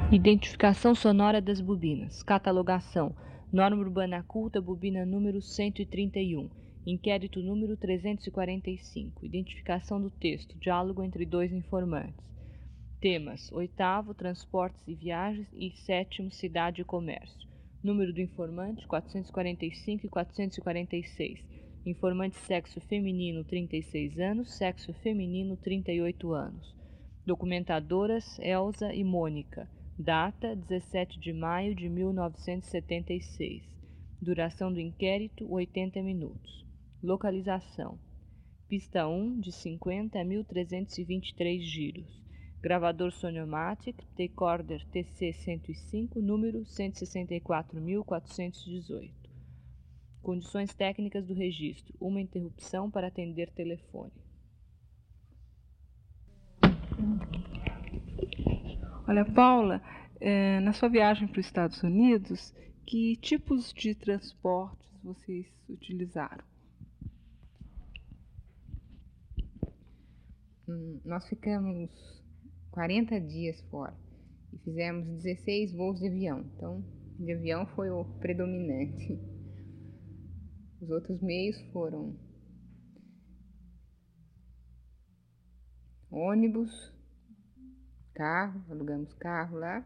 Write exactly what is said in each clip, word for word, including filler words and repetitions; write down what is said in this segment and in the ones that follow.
Identificação sonora das bobinas. Catalogação. Norma urbana culta, bobina número cento e trinta e um. Inquérito número trezentos e quarenta e cinco. Identificação do texto. Diálogo entre dois informantes. Temas: oitavo, transportes e viagens, e sétimo, cidade e comércio. Número do informante: quatrocentos e quarenta e cinco e quatrocentos e quarenta e seis. Informante sexo feminino, trinta e seis anos, sexo feminino, trinta e oito anos. Documentadoras: Elza e Mônica. Data: dezessete de maio de mil novecentos e setenta e seis. Duração do inquérito: oitenta minutos. Localização: pista um, de cinquenta a mil trezentos e vinte e três giros. Gravador Soniomatic, Decorder T C cento e cinco, número cento e sessenta e quatro mil quatrocentos e dezoito. Condições técnicas do registro: uma interrupção para atender telefone. Olha, Paula, é, na sua viagem para os Estados Unidos, que tipos de transportes vocês utilizaram? Hum, nós ficamos quarenta dias fora e fizemos dezesseis voos de avião. Então, de avião foi o predominante. Os outros meios foram ônibus, carro, alugamos carro lá.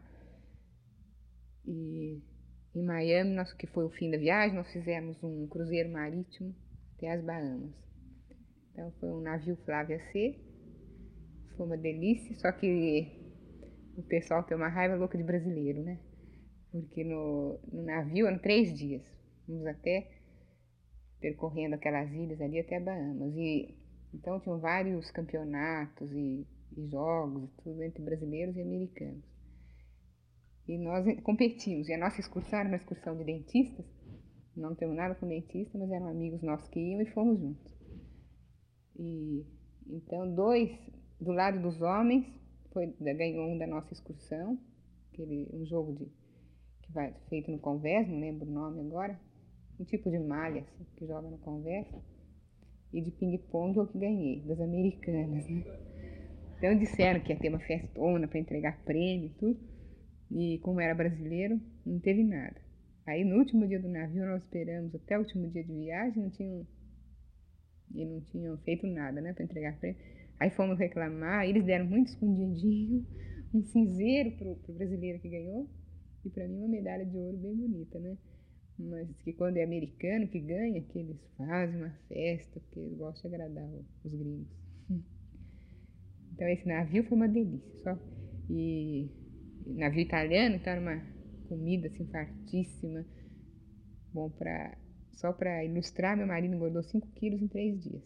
E em Miami, nós, que foi o fim da viagem, nós fizemos um cruzeiro marítimo até as Bahamas. Então foi um navio Flávia C. Foi uma delícia, só que o pessoal tem uma raiva louca de brasileiro, né? Porque no, no navio eram três dias. Fomos até percorrendo aquelas ilhas ali até Bahamas. E então tinham vários campeonatos e, e jogos e tudo entre brasileiros e americanos. E nós competimos. E a nossa excursão era uma excursão de dentistas. Não temos nada com dentista, mas eram amigos nossos que iam e fomos juntos. E então dois do lado dos homens foi, ganhou um da nossa excursão, aquele, um jogo de, que vai, feito no Converse, não lembro o nome agora, um tipo de malha assim, que joga no Converse, e de ping-pong eu que ganhei, das americanas, né? Então disseram que ia ter uma festona para entregar prêmio e tudo, e como era brasileiro, não teve nada. Aí no último dia do navio nós esperamos até o último dia de viagem, não tinham, e não tinham feito nada, né, para entregar prêmio. Aí fomos reclamar, eles deram muito escondidinho, um cinzeiro pro, pro brasileiro que ganhou, e para mim uma medalha de ouro bem bonita, né? Mas que quando é americano que ganha, que eles fazem uma festa, porque eles gostam de agradar os gringos. Então esse navio foi uma delícia, só. E navio italiano, então era uma comida assim fartíssima. Bom, pra, só para ilustrar, meu marido engordou cinco quilos em três dias.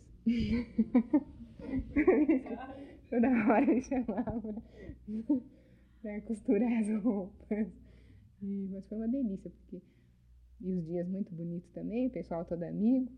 Toda hora ele chamava para costurar as roupas. E, mas foi uma delícia, porque e os dias muito bonitos também, o pessoal todo amigo.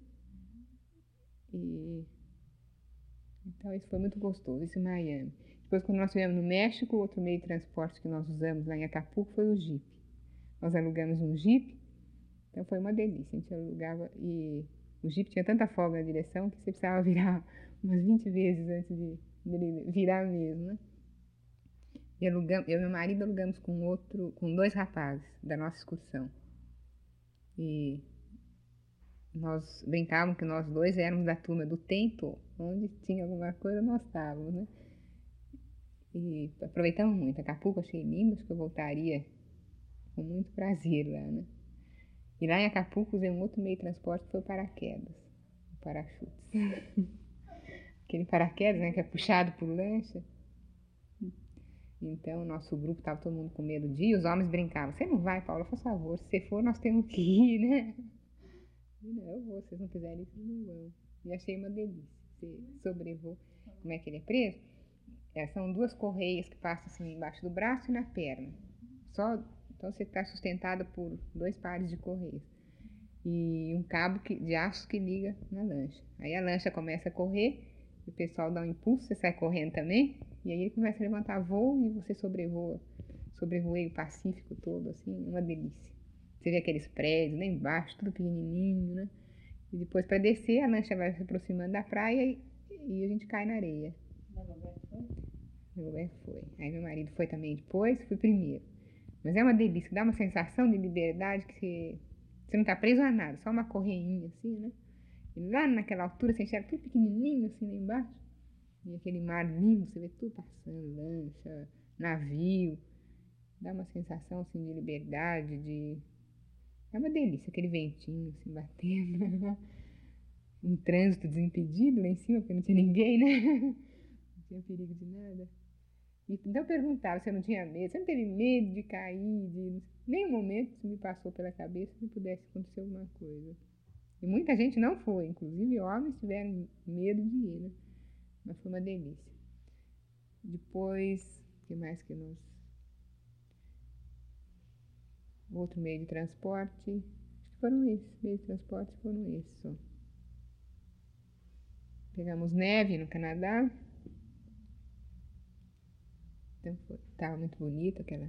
E então isso foi muito gostoso, isso em Miami. Depois, quando nós estivemos no México, outro meio de transporte que nós usamos lá em Acapulco foi o Jeep. Nós alugamos um Jeep, então foi uma delícia. A gente alugava e o Jeep tinha tanta folga na direção que você precisava virar umas vinte vezes antes de, de virar mesmo, né? E alugamos, eu e meu marido alugamos com outro, com dois rapazes da nossa excursão. E nós brincávamos que nós dois éramos da turma do tempo, onde tinha alguma coisa nós estávamos, né? E aproveitamos muito. Acapulco achei lindo, acho que eu voltaria com muito prazer lá, né? E lá em Acapulco usei um outro meio de transporte que foi o paraquedas, o parachutes. Aquele paraquedas, né, que é puxado por lancha. Então, o nosso grupo estava todo mundo com medo de ir, e os homens brincavam. Você não vai, Paula, por favor, se você for, nós temos que ir, né? Não, eu vou, se vocês não quiserem, vocês não vão. E achei uma delícia. Você sobrevoa. Como é que ele é preso? É, são duas correias que passam assim embaixo do braço e na perna. Só, então você está sustentada por dois pares de correias. E um cabo que, de aço que liga na lancha. Aí a lancha começa a correr, o pessoal dá um impulso, você sai correndo também, e aí ele começa a levantar voo e você sobrevoa. Sobrevoei o Pacífico todo, assim, uma delícia. Você vê aqueles prédios lá embaixo, tudo pequenininho, né? E depois para descer, a lancha vai se aproximando da praia e, e a gente cai na areia. Meu lugar foi? Meu lugar foi. Aí meu marido foi também depois, fui primeiro. Mas é uma delícia, dá uma sensação de liberdade que você, você não está preso a nada, só uma correinha assim, né? E lá naquela altura você enxerga tudo pequenininho assim lá embaixo. E aquele mar lindo, você vê tudo passando, lancha, navio. Dá uma sensação assim de liberdade, de... É uma delícia, aquele ventinho assim batendo. Um trânsito desimpedido lá em cima, porque não tinha ninguém, né? Não tinha perigo de nada. E então eu perguntava se eu não tinha medo. Você não teve medo de cair? De... Nenhum momento se me passou pela cabeça que pudesse acontecer alguma coisa. E muita gente não foi, inclusive homens tiveram medo de ir, né? Mas foi uma delícia. Depois, o que mais que nós... Outro meio de transporte, acho que foram esses, meios de transporte foram esses só. Pegamos neve no Canadá. Então foi, tava muito bonito aquela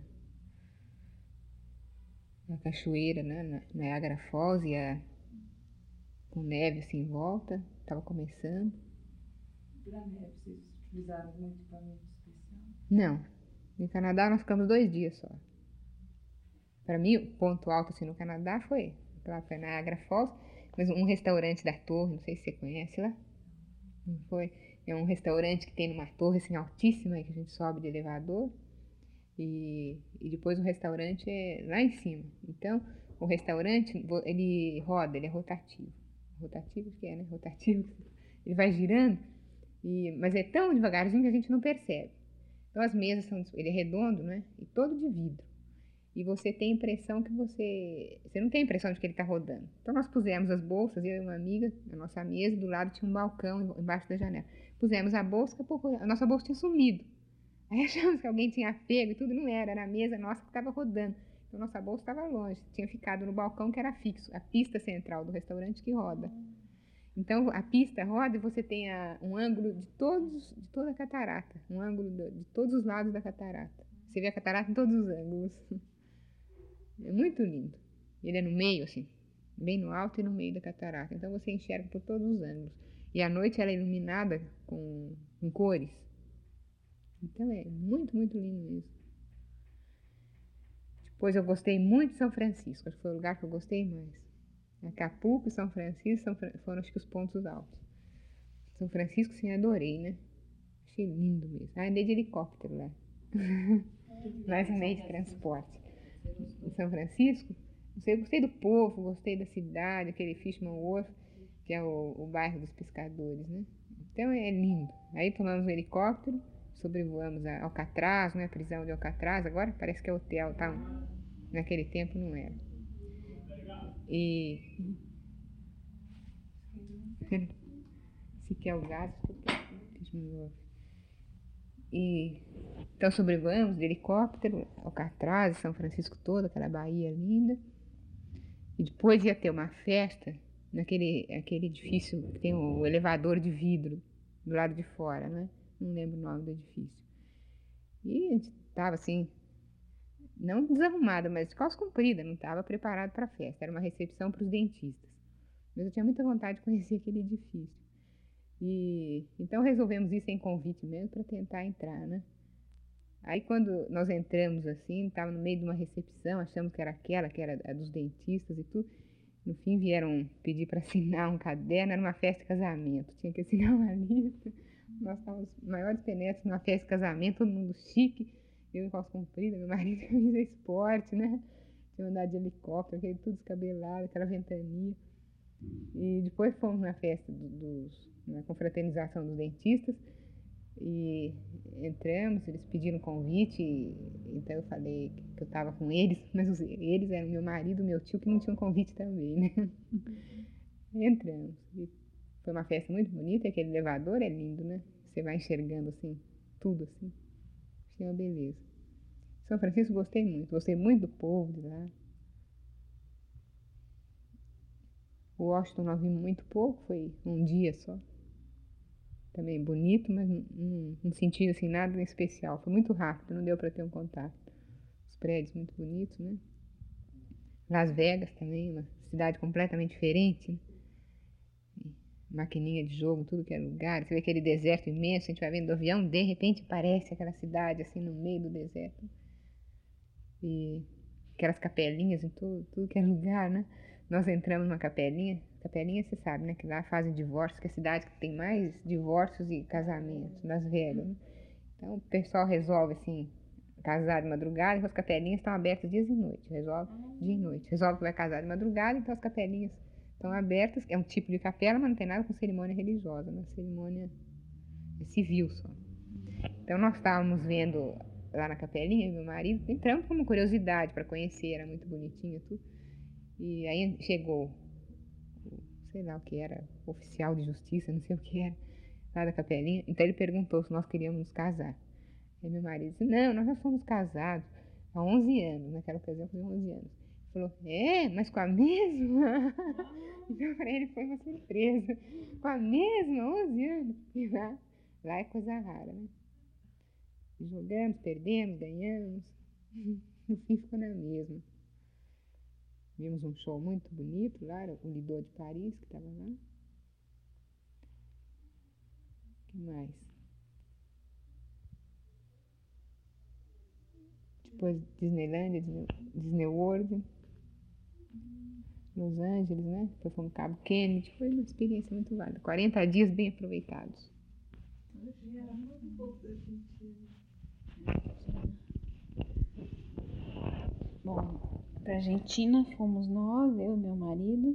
a cachoeira, né? Na Niagara Falls e a, com neve assim em volta. Tava começando. Para neve, vocês utilizaram algum equipamento especial? Não. No Canadá nós ficamos dois dias só. Para mim, o ponto alto assim no Canadá foi, claro, foi Niagara Falls, mas um restaurante da torre, não sei se você conhece lá. Não foi? É um restaurante que tem numa torre assim altíssima que a gente sobe de elevador. E, e depois o restaurante é lá em cima. Então, o restaurante, ele roda, ele é rotativo. Rotativo que é, né? Rotativo. Ele vai girando, e, mas é tão devagarzinho que a gente não percebe. Então, as mesas são, ele é redondo, né? E todo de vidro. E você tem a impressão que você... Você não tem a impressão de que ele está rodando. Então, nós pusemos as bolsas, eu e uma amiga, na nossa mesa, do lado tinha um balcão embaixo da janela. Pusemos a bolsa, daqui a pouco a nossa bolsa tinha sumido. Aí achamos que alguém tinha pego e tudo, não era, era a mesa nossa que estava rodando. Então nossa bolsa estava longe, tinha ficado no balcão que era fixo, a pista central do restaurante que roda. Então a pista roda e você tem a, um ângulo de todos, de toda a catarata, um ângulo de, de todos os lados da catarata. Você vê a catarata em todos os ângulos. É muito lindo. Ele é no meio, assim, bem no alto e no meio da catarata. Então você enxerga por todos os ângulos. E à noite ela é iluminada com, com cores. Então é muito, muito lindo mesmo. Depois eu gostei muito de São Francisco, acho que foi o lugar que eu gostei mais. Acapulco e São Francisco são, foram acho que os pontos altos. São Francisco, sim, adorei, né? Achei lindo mesmo. Ah, andei de helicóptero lá. Mais um meio de transporte. Em São Francisco, eu gostei do povo, gostei da cidade, aquele Fishman Wharf, que é o, o bairro dos pescadores, né? Então é lindo. Aí tomamos um helicóptero, sobrevoamos a Alcatraz, né, a prisão de Alcatraz, agora parece que é hotel, tá? Naquele tempo não era. E... Se quer o gás, e então sobrevoamos de helicóptero, Alcatraz, São Francisco toda, aquela baía linda. E depois ia ter uma festa naquele aquele edifício que tem o elevador de vidro do lado de fora, né? Não lembro o nome do edifício. E a gente estava assim, não desarrumada, mas de calça comprida, não estava preparado para a festa. Era uma recepção para os dentistas. Mas eu tinha muita vontade de conhecer aquele edifício. E então resolvemos ir sem convite mesmo para tentar entrar, né? Aí quando nós entramos assim, estava no meio de uma recepção, achamos que era aquela, que era a dos dentistas e tudo. No fim vieram pedir para assinar um caderno, era uma festa de casamento, tinha que assinar uma lista. Nós estávamos maiores penetras numa festa de casamento, todo mundo chique, eu em calça comprida, meu marido camisa esporte, né? Tinha andado de helicóptero, aquele tudo descabelado, aquela ventania. E depois fomos na festa do, dos, na confraternização dos dentistas, e entramos, eles pediram convite, então eu falei que eu estava com eles, mas os, eles eram meu marido e meu tio que não tinham convite também, né? Entramos. E foi uma festa muito bonita, aquele elevador é lindo, né? Você vai enxergando assim, tudo assim. Achei uma beleza. São Francisco gostei muito, gostei muito do povo de lá. O Washington nós vimos muito pouco, foi um dia só. Também bonito, mas não, não senti assim nada em especial. Foi muito rápido, não deu para ter um contato. Os prédios muito bonitos, né? Las Vegas também, uma cidade completamente diferente, né? Maquininha de jogo, tudo que é lugar. Você vê aquele deserto imenso, a gente vai vendo do avião, de repente parece aquela cidade assim no meio do deserto. E aquelas capelinhas em tudo, tudo que é lugar, né? Nós entramos numa capelinha, capelinha você sabe, né? Que lá fazem divórcio, que é a cidade que tem mais divórcios e casamentos, das Vegas, né? Então o pessoal resolve assim, casar de madrugada, então as capelinhas estão abertas dias e noite, resolve dia e noite. Resolve que vai casar de madrugada, então as capelinhas estão abertas, é um tipo de capela, mas não tem nada com cerimônia religiosa, uma cerimônia civil só. Então nós estávamos vendo lá na capelinha, meu marido, entramos com uma curiosidade para conhecer, era muito bonitinho tudo. E aí chegou, sei lá o que era, oficial de justiça, não sei o que era, lá da capelinha. Então ele perguntou se nós queríamos nos casar. Aí meu marido disse, não, nós já somos casados há onze anos, naquela ocasião foi onze anos. Ele falou, é, mas com a mesma? Então para ele foi uma surpresa. Com a mesma, onze anos. E lá, lá é coisa rara, né? Jogamos, perdemos, ganhamos. No fim ficou na mesma. Vimos um show muito bonito lá, era o Lido de Paris que estava lá. O que mais? Depois Disneylandia, Disney, Disney World, Los Angeles, né? Depois fomos Cabo Kennedy. Foi uma experiência muito válida. quarenta dias bem aproveitados. Bom, para Argentina fomos nós, eu, meu marido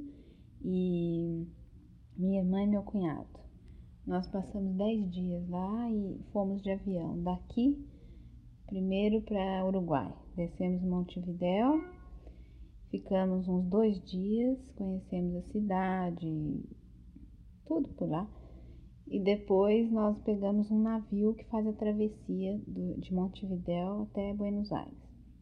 e minha irmã e meu cunhado. Nós passamos dez dias lá e fomos de avião daqui primeiro para Uruguai. Descemos em Montevidéu, ficamos uns dois dias, conhecemos a cidade, tudo por lá. E depois nós pegamos um navio que faz a travessia do, de Montevidéu até Buenos Aires.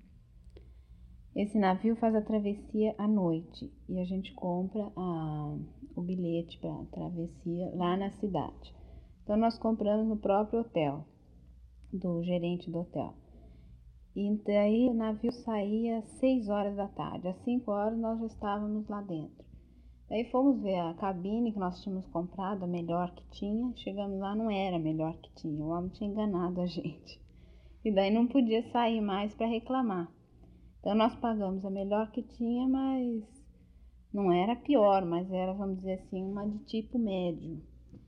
Esse navio faz a travessia à noite e a gente compra a, o bilhete para a travessia lá na cidade. Então nós compramos no próprio hotel, do gerente do hotel. E daí o navio saía às seis horas da tarde, às cinco horas nós já estávamos lá dentro. Daí fomos ver a cabine que nós tínhamos comprado, a melhor que tinha. Chegamos lá, não era a melhor que tinha, o homem tinha enganado a gente. E daí não podia sair mais para reclamar. Então nós pagamos a melhor que tinha, mas não era a pior, mas era, vamos dizer assim, uma de tipo médio.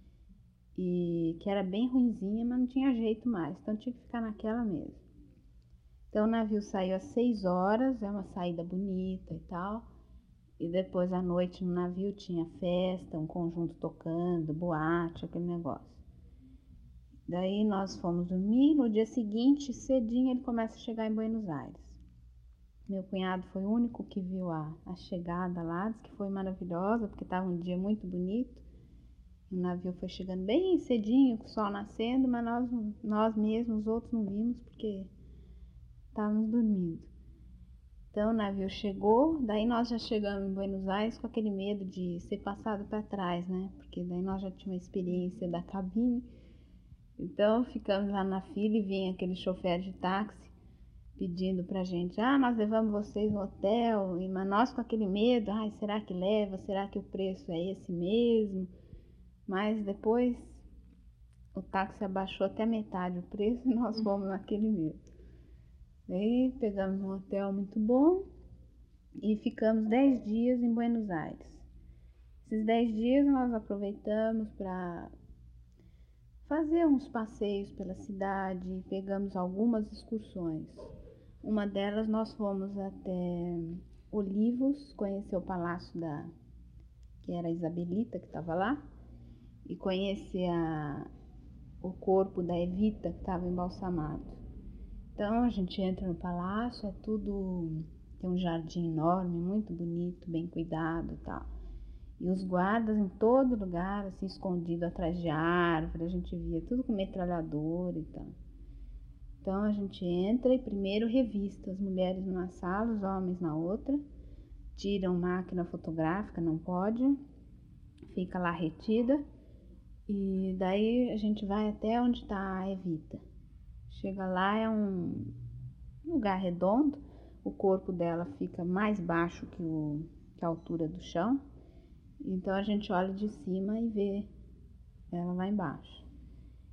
E que era bem ruinzinha, mas não tinha jeito mais, então tinha que ficar naquela mesmo. Então o navio saiu às seis horas, é uma saída bonita e tal. E depois à noite no navio tinha festa, um conjunto tocando, boate, aquele negócio. Daí nós fomos dormir, no dia seguinte, cedinho, ele começa a chegar em Buenos Aires. Meu cunhado foi o único que viu a, a chegada lá, disse que foi maravilhosa, porque estava um dia muito bonito. O navio foi chegando bem cedinho, com o sol nascendo, mas nós, nós mesmos, os outros não vimos, porque estávamos dormindo. Então o navio chegou, daí nós já chegamos em Buenos Aires com aquele medo de ser passado para trás, né? Porque daí nós já tínhamos a experiência da cabine. Então ficamos lá na fila e vinha aquele chofer de táxi pedindo pra gente, ah, nós levamos vocês no hotel, e, mas nós com aquele medo, ai, será que leva? Será que o preço é esse mesmo? Mas depois o táxi abaixou até metade o preço e nós fomos naquele mesmo. Daí pegamos um hotel muito bom e ficamos dez dias em Buenos Aires. Esses dez dias nós aproveitamos para fazer uns passeios pela cidade, pegamos algumas excursões. Uma delas nós fomos até Olivos, conhecer o palácio da, que era a Isabelita que estava lá, e conhecer a, o corpo da Evita que estava embalsamado. Então a gente entra no palácio, é tudo, tem um jardim enorme, muito bonito, bem cuidado e tal. E os guardas em todo lugar, assim, escondido atrás de árvore, a gente via tudo com metralhadora e tal. Então a gente entra e primeiro revista, as mulheres numa sala, os homens na outra, tiram máquina fotográfica, não pode, fica lá retida, e daí a gente vai até onde está a Evita. Chega lá, é um lugar redondo, o corpo dela fica mais baixo que, o, que a altura do chão, então a gente olha de cima e vê ela lá embaixo.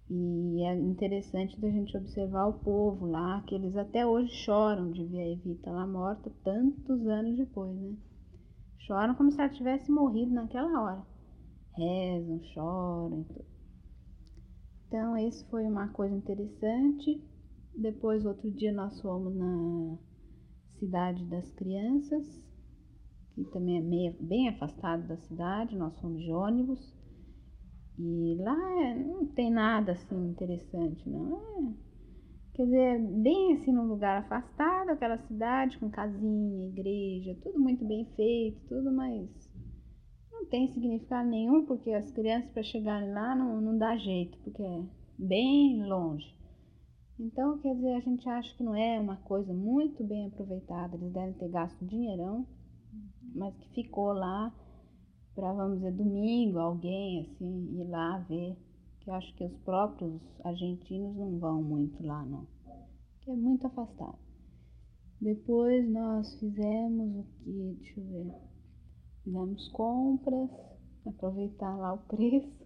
E é interessante da gente observar o povo lá, que eles até hoje choram de ver a Evita lá morta, tantos anos depois, né? Choram como se ela tivesse morrido naquela hora. Rezam, choram e tudo. Então, esse foi uma coisa interessante. Depois, outro dia, nós fomos na Cidade das Crianças, que também é meio, bem afastado da cidade. Nós fomos de ônibus. E lá é, não tem nada assim interessante, não. É, quer dizer, bem assim num lugar afastado, aquela cidade com casinha, igreja, tudo muito bem feito, tudo, mas não tem significado nenhum, porque as crianças para chegarem lá não, não dá jeito, porque é bem longe. Então, quer dizer, a gente acha que não é uma coisa muito bem aproveitada, eles devem ter gasto dinheirão, mas que ficou lá para, vamos dizer, domingo, alguém assim, ir lá ver, que eu acho que os próprios argentinos não vão muito lá, não, que é muito afastado. Depois nós fizemos o que, deixa eu ver, fizemos compras, aproveitar lá o preço,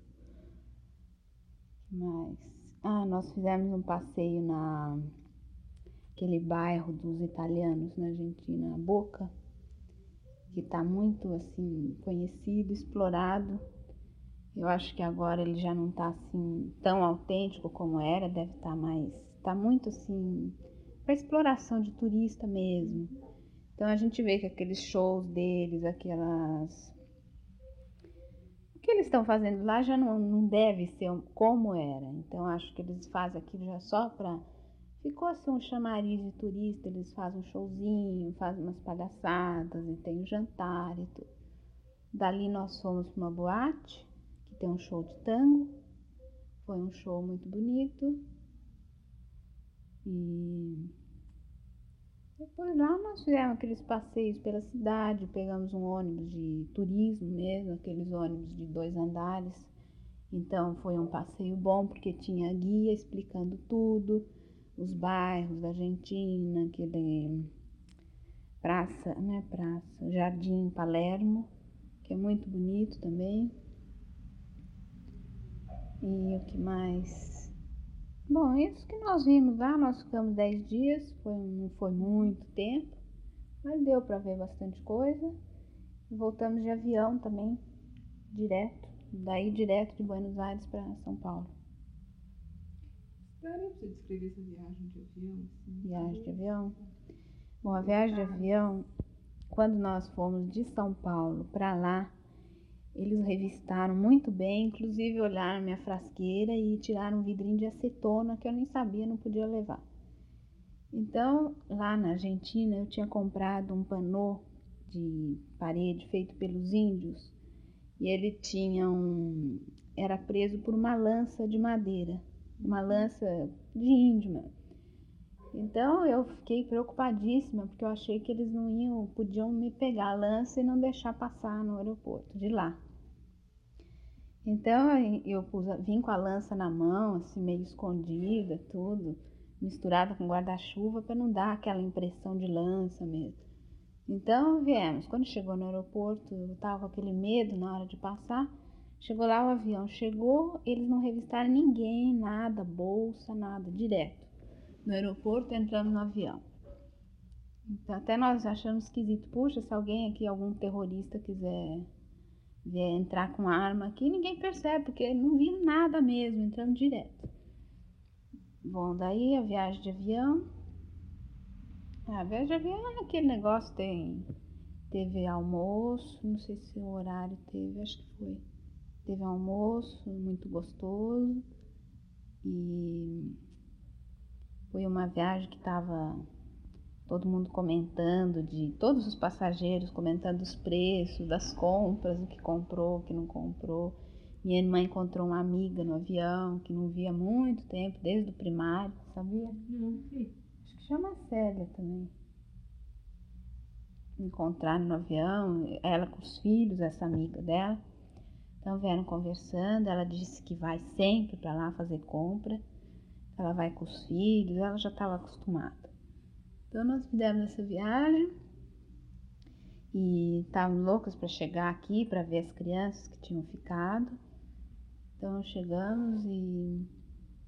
mas, ah, nós fizemos um passeio na, aquele bairro dos italianos na Argentina, Boca, que está muito assim conhecido, explorado. Eu acho que agora ele já não está assim tão autêntico como era, deve estar mais, está muito assim para exploração de turista mesmo. Então a gente vê que aqueles shows deles, aquelas, o que eles estão fazendo lá já não, não deve ser como era. Então acho que eles fazem aquilo já só para, ficou assim um chamariz de turista, eles fazem um showzinho, fazem umas palhaçadas e tem um jantar e tudo. Dali nós fomos para uma boate, que tem um show de tango, foi um show muito bonito. E depois lá nós fizemos aqueles passeios pela cidade, pegamos um ônibus de turismo mesmo, aqueles ônibus de dois andares. Então foi um passeio bom, porque tinha guia explicando tudo, os bairros da Argentina, aquele praça, não é praça, Jardim Palermo, que é muito bonito também. E o que mais? Bom, isso que nós vimos lá, nós ficamos dez dias, foi, não foi muito tempo, mas deu para ver bastante coisa. Voltamos de avião também, direto, daí direto de Buenos Aires para São Paulo. Daria para você descrever essa viagem de avião? Assim? Viagem de avião? Bom, a viagem de avião, quando nós fomos de São Paulo para lá, eles revistaram muito bem, inclusive olharam minha frasqueira e tiraram um vidrinho de acetona que eu nem sabia, não podia levar. Então, lá na Argentina, eu tinha comprado um panô de parede feito pelos índios e ele tinha um, era preso por uma lança de madeira, uma lança de índio mesmo. Então eu fiquei preocupadíssima, porque eu achei que eles não iam, podiam me pegar a lança e não deixar passar no aeroporto de lá. Então eu pus, vim com a lança na mão, assim, meio escondida, tudo, misturada com guarda-chuva, para não dar aquela impressão de lança mesmo. Então viemos, quando chegou no aeroporto, eu estava com aquele medo na hora de passar. Chegou lá, o avião chegou, eles não revistaram ninguém, nada, bolsa, nada, direto. No aeroporto, entramos no avião. Então, até nós achamos esquisito. Puxa, se alguém aqui, algum terrorista quiser vier entrar com arma aqui, ninguém percebe, porque não viram nada mesmo, entramos direto. Bom, daí a viagem de avião. A viagem de avião é aquele negócio, tem, teve almoço, não sei se o horário teve, acho que foi. Teve almoço muito gostoso e foi uma viagem que estava todo mundo comentando, de todos os passageiros comentando os preços, das compras, o que comprou, o que não comprou. Minha irmã encontrou uma amiga no avião que não via há muito tempo, desde o primário, sabia? Não, sim. Acho que chama Célia também. Encontraram no avião, ela com os filhos, essa amiga dela. Então vieram conversando, ela disse que vai sempre para lá fazer compra, ela vai com os filhos, ela já estava acostumada. Então nós fizemos essa viagem e estávamos loucas para chegar aqui para ver as crianças que tinham ficado. Então chegamos e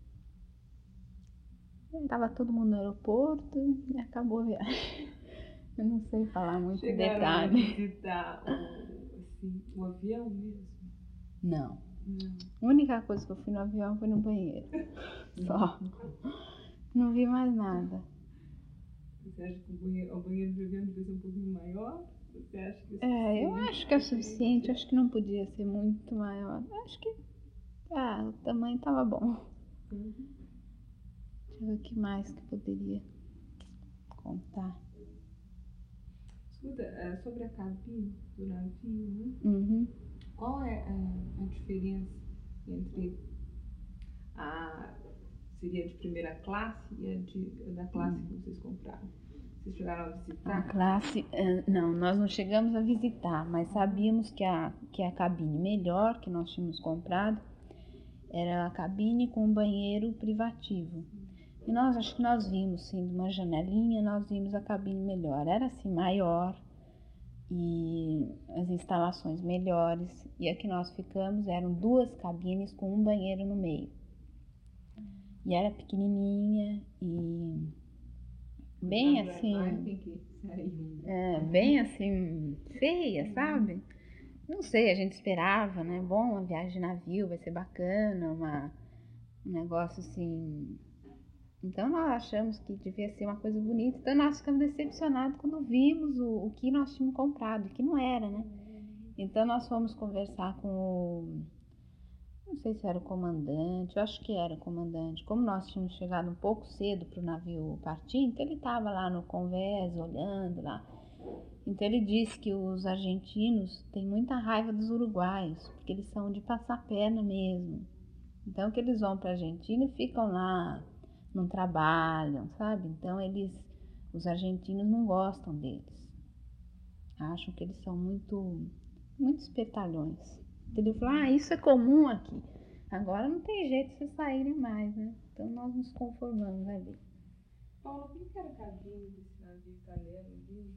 Tava todo mundo no aeroporto e acabou a viagem. Eu não sei falar muito Chegaram detalhe. a visitar o, assim, o avião mesmo? Não. Não. A única coisa que eu fui no avião foi no banheiro. Só. Não vi mais nada. Você acha que o banheiro, o banheiro do avião devia ser um pouquinho maior? Você acha que é É, eu suficiente? acho que é o suficiente. Acho que não podia ser muito maior. Acho que ah, o tamanho tava bom. Uhum. Deixa eu ver o que mais que poderia contar. Escuta, é, sobre a cabine do navio, né? Uhum. Qual é a, a diferença entre a seria de primeira classe e a de, da classe que vocês compraram? Vocês chegaram a A visitar? classe, eh, não, nós não chegamos a visitar, mas sabíamos que a, que a cabine melhor que nós tínhamos comprado era a cabine com banheiro privativo. E nós, acho que nós vimos, sim, de uma janelinha, nós vimos a cabine melhor. Era assim, maior e as instalações melhores. E a que nós ficamos eram duas cabines com um banheiro no meio. E era pequenininha e bem Mas do armário assim, tem que sair um. é, bem assim, feia, sabe? Não sei, a gente esperava, né? Bom, uma viagem de navio vai ser bacana, uma, um negócio assim. Então nós achamos que devia ser uma coisa bonita. Então nós ficamos decepcionados quando vimos o, o que nós tínhamos comprado, que não era, né? Então nós fomos conversar com o. Não sei se era o comandante, eu acho que era o comandante. Como nós tínhamos chegado um pouco cedo para o navio partir, então ele estava lá no convés, olhando lá. Então ele disse que os argentinos têm muita raiva dos uruguaios, porque eles são de passar perna mesmo. Então que eles vão para a Argentina e ficam lá, não trabalham, sabe? Então eles, os argentinos não gostam deles. Acham que eles são muito, muito espertalhões. Então ele falou, ah, isso é comum aqui. Agora não tem jeito de vocês saírem mais, né? Então nós nos conformamos ali. Paula, como que era a cabine desse navio italiano ali?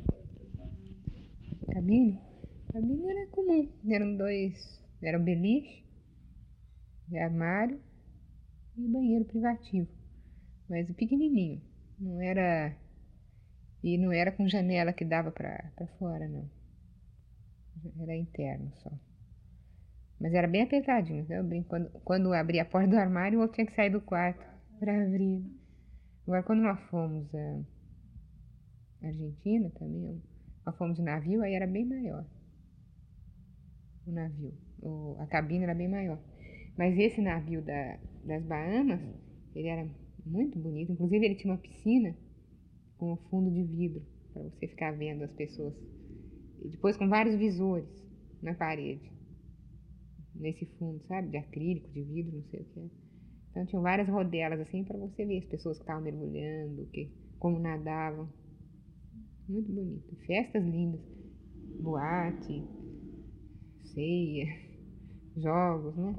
Cabine? Cabine era comum. Eram dois. Era o beliche, armário e banheiro privativo. Mas pequenininho. Não era. E não era com janela que dava pra, pra fora, não. Era interno só. Mas era bem apertadinho. Eu brinco, quando, quando abria a porta do armário, o outro tinha que sair do quarto pra abrir. Agora, quando nós fomos à Argentina também, nós fomos de navio, aí era bem maior. O navio. O, a cabine era bem maior. Mas esse navio da, das Bahamas, ele era muito bonito. Inclusive, ele tinha uma piscina com um fundo de vidro, para você ficar vendo as pessoas. E depois com vários visores na parede. Nesse fundo, sabe? De acrílico, de vidro, não sei o que é. Então tinham várias rodelas assim para você ver as pessoas que estavam mergulhando, que, como nadavam. Muito bonito. Festas lindas. Boate, ceia, jogos, né?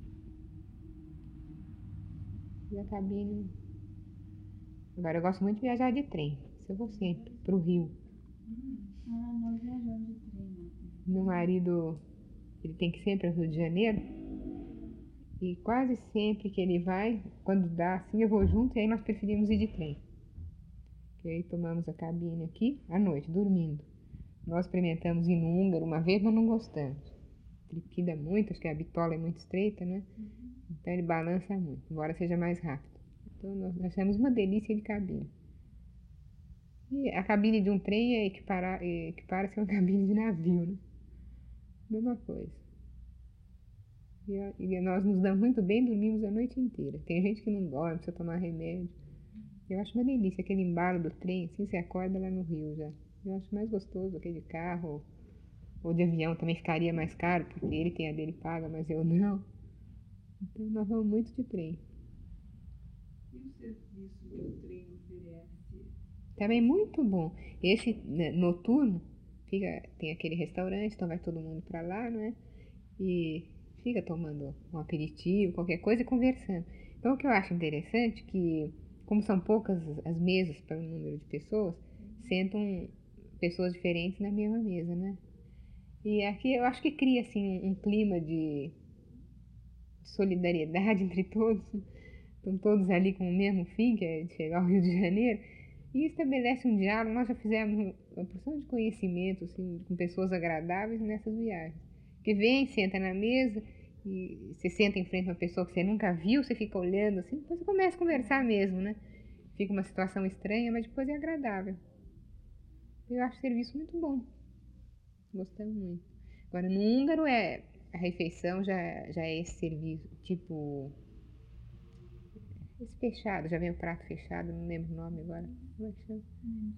E a cabine. Agora eu gosto muito de viajar de trem. Se eu vou sempre pro Rio. Ah, nós viajamos de trem. Meu marido, ele tem que ir sempre ao Rio de Janeiro. E quase sempre que ele vai, quando dá assim, eu vou junto e aí nós preferimos ir de trem. Que aí tomamos a cabine aqui à noite, dormindo. Nós experimentamos ir no húngaro uma vez, mas não gostamos. Tripida muito, acho que a bitola é muito estreita, né? Então ele balança muito, embora seja mais rápido. Então nós achamos uma delícia de cabine. E a cabine de um trem é equipara, equipara-se a uma cabine de navio, né? Mesma coisa. E, a- e nós nos damos muito bem, dormimos a noite inteira. Tem gente que não dorme, precisa tomar remédio. Eu acho uma delícia aquele embalo do trem, assim você acorda lá no Rio já. Eu acho mais gostoso aquele de carro ou de avião, também ficaria mais caro, porque ele tem a dele paga, mas eu não. Então nós vamos muito de trem. E o serviço que o trem oferece? Também muito bom. Esse né, noturno, fica, tem aquele restaurante, então vai todo mundo pra lá, não é? E fica tomando um aperitivo, qualquer coisa e conversando. Então o que eu acho interessante é que, como são poucas as mesas para o número de pessoas, sentam pessoas diferentes na mesma mesa, né? E aqui eu acho que cria assim um, um clima de, de solidariedade entre todos. estão todos ali com o mesmo fim, que é de chegar ao Rio de Janeiro, e estabelece um diálogo. Nós já fizemos uma porção de conhecimento, assim, com pessoas agradáveis nessas viagens. Que vem, senta na mesa, e você senta em frente a uma pessoa que você nunca viu, você fica olhando assim, depois você começa a conversar mesmo, né? Fica uma situação estranha, mas depois é agradável. Eu acho o serviço muito bom. Gostamos muito. Agora, no húngaro, é, a refeição já, já é esse serviço, tipo... Esse fechado, já vem o prato fechado, não lembro o nome agora. Como é que chama?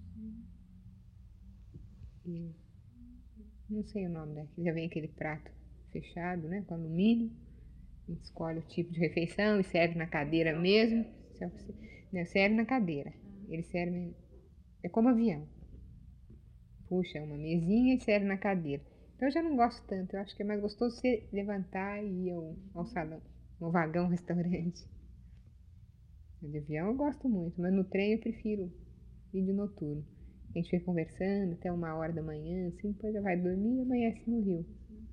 E, não sei o nome daqui. Já vem aquele prato fechado, né? Com alumínio. A gente escolhe o tipo de refeição e serve na cadeira mesmo. Não, serve na cadeira. Eles servem... É como avião. Puxa uma mesinha e serve na cadeira. Então eu já não gosto tanto. Eu acho que é mais gostoso você levantar e ir ao, ao salão, ao vagão restaurante. De avião eu gosto muito, mas no trem eu prefiro ir de noturno. A gente fica conversando até uma hora da manhã, assim, depois já vai dormir e amanhece no Rio.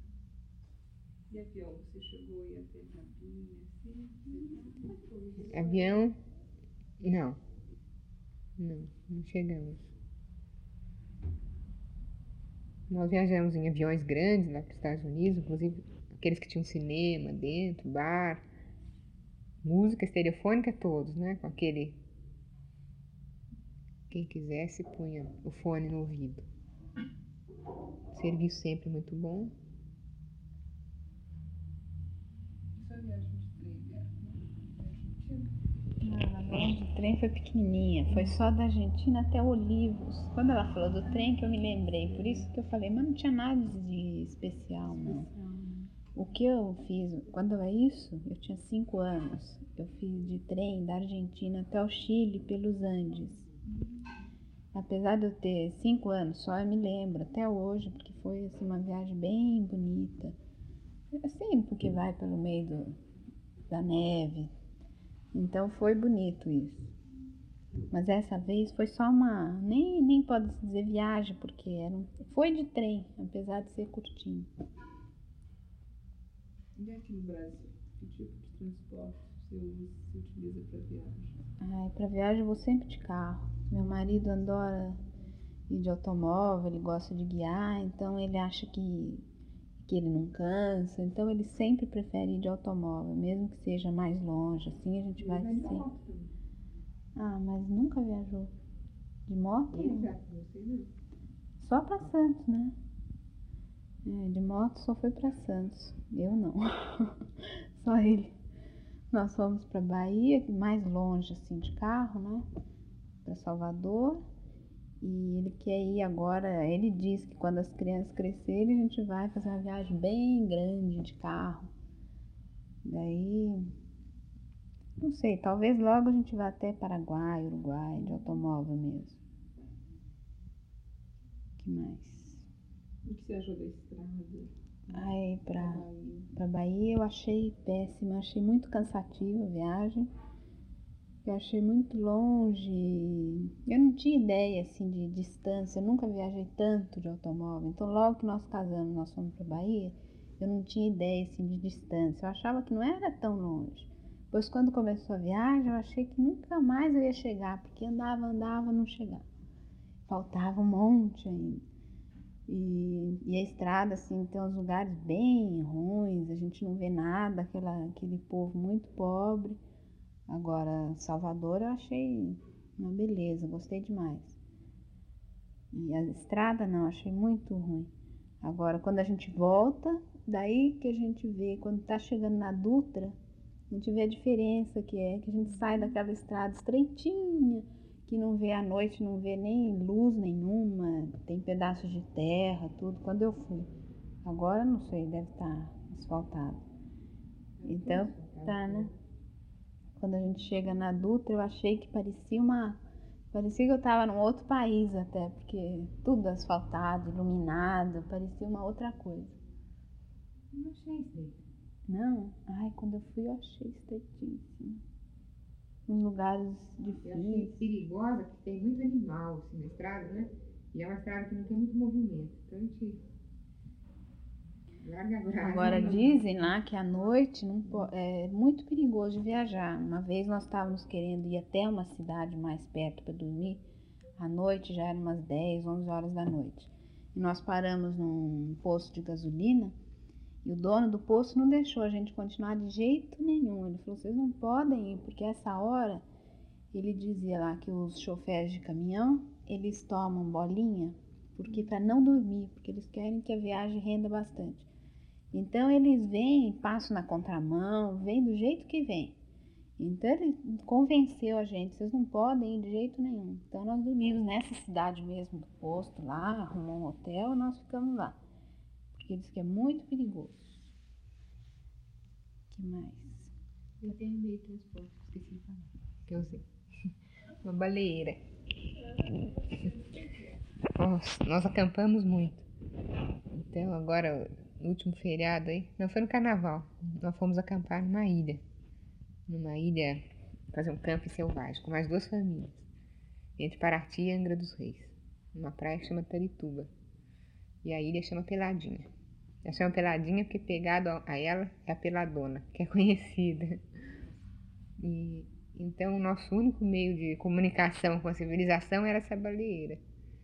E avião, você chegou a ir até cabine, assim? Avião, não. Não, não chegamos. Nós viajamos em aviões grandes lá para os Estados Unidos, inclusive aqueles que tinham cinema dentro, bar, música estereofônica todos, né? Com aquele... Quem quisesse punha o fone no ouvido. Serviço sempre muito bom. Essa viagem de trem, Argentina? Não, a viagem de trem foi pequenininha, foi só da Argentina até Olivos. Quando ela falou do trem que eu me lembrei, por isso que eu falei, mas não tinha nada de especial, não. O que eu fiz, quando é isso, eu tinha cinco anos, eu fiz de trem da Argentina até o Chile pelos Andes. Apesar de eu ter cinco anos só, eu me lembro até hoje, porque foi assim, uma viagem bem bonita. Assim, porque vai pelo meio do, da neve. Então foi bonito isso. Mas essa vez foi só uma, nem, nem pode se dizer viagem, porque era um, foi de trem, apesar de ser curtinho. E aqui no Brasil, que tipo de transporte você usa, você utiliza para viagem? Ai, para viagem eu vou sempre de carro. Meu marido adora ir de automóvel, ele gosta de guiar, então ele acha que, que ele não cansa, então ele sempre prefere ir de automóvel, mesmo que seja mais longe, assim a gente vai sempre. Ah, mas nunca viajou de moto? Não. Só para Santos, né? É, de moto só foi para Santos, eu não. Só ele. Nós fomos para Bahia, mais longe assim de carro, né? Para Salvador. E ele quer ir agora, ele diz que quando as crianças crescerem a gente vai fazer uma viagem bem grande de carro. Daí, não sei, talvez logo a gente vá até Paraguai, Uruguai, de automóvel mesmo. O que mais? O que você achou da estrada? Ai, pra, Pra Bahia? pra Bahia eu achei péssima, eu achei muito cansativa a viagem. Eu achei muito longe, eu não tinha ideia assim de distância, eu nunca viajei tanto de automóvel. Então logo que nós casamos, nós fomos para Bahia, eu não tinha ideia assim de distância, eu achava que não era tão longe. Pois quando começou a viagem, eu achei que nunca mais eu ia chegar, porque andava, andava, não chegava. Faltava um monte ainda. E, e a estrada, assim, tem uns lugares bem ruins, a gente não vê nada, aquela, aquele povo muito pobre. Agora, Salvador eu achei uma beleza, gostei demais. E a estrada não, achei muito ruim. Agora, quando a gente volta, daí que a gente vê, quando tá chegando na Dutra, a gente vê a diferença que é, que a gente sai daquela estrada estreitinha, que não vê à noite, não vê nem luz nenhuma, tem pedaços de terra, tudo, quando eu fui. Agora, não sei, deve estar asfaltado. Então, tá, né? Quando a gente chega na Dutra, eu achei que parecia uma... Parecia que eu estava num outro país até, porque tudo asfaltado, iluminado, parecia uma outra coisa. Não achei estreito. Não? Ai, quando eu fui eu achei estreitíssimo. Uns lugares Eu achei difíceis. perigosa, porque tem muito animal assim na estrada, né? E é uma estrada que não tem muito movimento. Então a gente Larga a brasa. Agora dizem lá que à noite não po- é muito perigoso de viajar. Uma vez nós estávamos querendo ir até uma cidade mais perto para dormir. À noite já eram umas dez, onze horas da noite. E nós paramos num posto de gasolina e o dono do posto não deixou a gente continuar de jeito nenhum. Ele falou: vocês não podem ir, porque essa hora, ele dizia lá que os choferes de caminhão, eles tomam bolinha porque para não dormir, porque eles querem que a viagem renda bastante. Então eles vêm, passam na contramão, vêm do jeito que vem. Então ele convenceu a gente: vocês não podem ir de jeito nenhum. Então nós dormimos nessa cidade mesmo do posto lá, arrumou um hotel e nós ficamos lá. Porque diz que é muito perigoso. Que mais? Eu tenho um meio de transporte, esqueci de falar. Que eu usei. Uma baleeira. Nós, nós acampamos muito. Então agora, no último feriado aí, não foi no carnaval, nós fomos acampar numa ilha. Numa ilha, fazer um camping selvagem, com mais duas famílias. Entre Paraty e Angra dos Reis. Numa praia que chama Tarituba. E a ilha chama Peladinha. Ela chama Peladinha porque pegado a ela é a Peladona, que é conhecida. E então o nosso único meio de comunicação com a civilização era essa baleeira.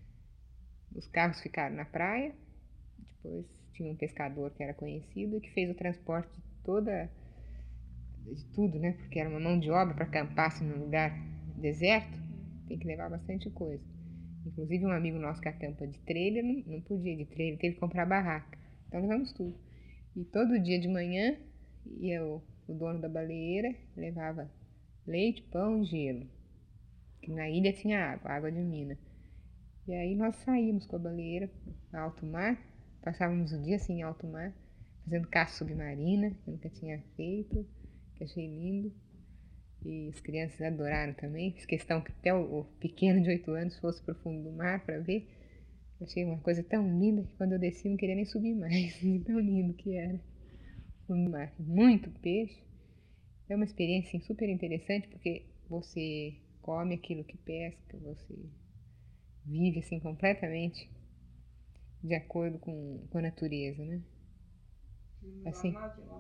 Os carros ficaram na praia, depois tinha um pescador que era conhecido e que fez o transporte de toda, de tudo, né? Porque era uma mão de obra para acampar assim, num lugar deserto, tem que levar bastante coisa. Inclusive um amigo nosso que acampa de trailer não, não podia ir de trailer, teve que comprar barraca. Então levamos tudo. E todo dia de manhã ia o, o dono da baleeira, levava leite, pão e gelo. Que na ilha tinha água, água de mina. E aí nós saímos com a baleeira a alto mar, passávamos o dia assim em alto mar, fazendo caça submarina, que eu nunca tinha feito, que achei lindo. E as crianças adoraram também, fiz questão que até o, o pequeno de oito anos fosse para o fundo do mar para ver. Eu achei uma coisa tão linda que quando eu desci não queria nem subir mais, tão lindo que era. Fundo do mar, muito peixe. É uma experiência assim, super interessante porque você come aquilo que pesca, você vive assim completamente de acordo com, com a natureza, né? Assim,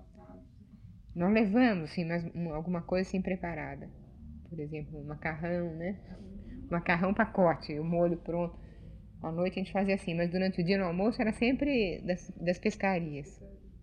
nós levamos assim, mas alguma coisa assim preparada. Por exemplo, um macarrão, né? Macarrão pacote, o molho pronto. À noite a gente fazia assim, mas durante o dia no almoço era sempre das, das pescarias.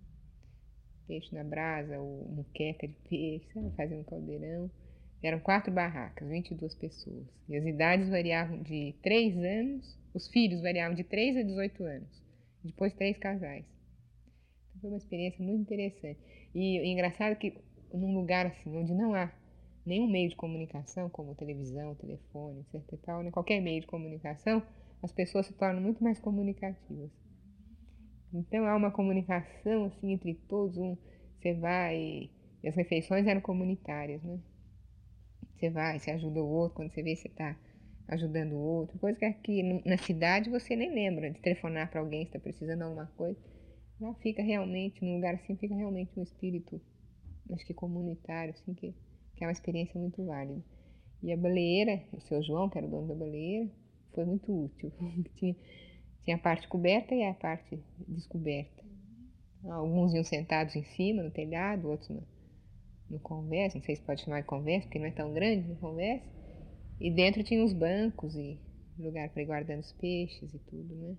Peixe na brasa, ou muqueca de peixe, sabe? Fazia um caldeirão. Eram quatro barracas, vinte e duas pessoas. E as idades variavam de três anos, os filhos variavam de três a dezoito anos. Depois três casais. Então foi uma experiência muito interessante. E, e engraçado que num lugar assim, onde não há nenhum meio de comunicação, como televisão, telefone, etc e tal, né? Qualquer meio de comunicação, as pessoas se tornam muito mais comunicativas. Então há uma comunicação assim entre todos, um, você vai, e as refeições eram comunitárias, né? Você vai, você ajuda o outro, quando você vê você está ajudando o outro, coisa que aqui na cidade você nem lembra de telefonar para alguém se está precisando de alguma coisa. Lá fica realmente, num lugar assim, fica realmente um espírito, acho que comunitário, assim, que, que é uma experiência muito válida. E a baleeira, o seu João, que era o dono da baleeira, foi muito útil. tinha, tinha a parte coberta e a parte descoberta. Alguns iam sentados em cima, no telhado, outros no, no convés, não sei se pode chamar de convés, porque não é tão grande no convés. E dentro tinha os bancos e lugar para ir guardando os peixes e tudo, né?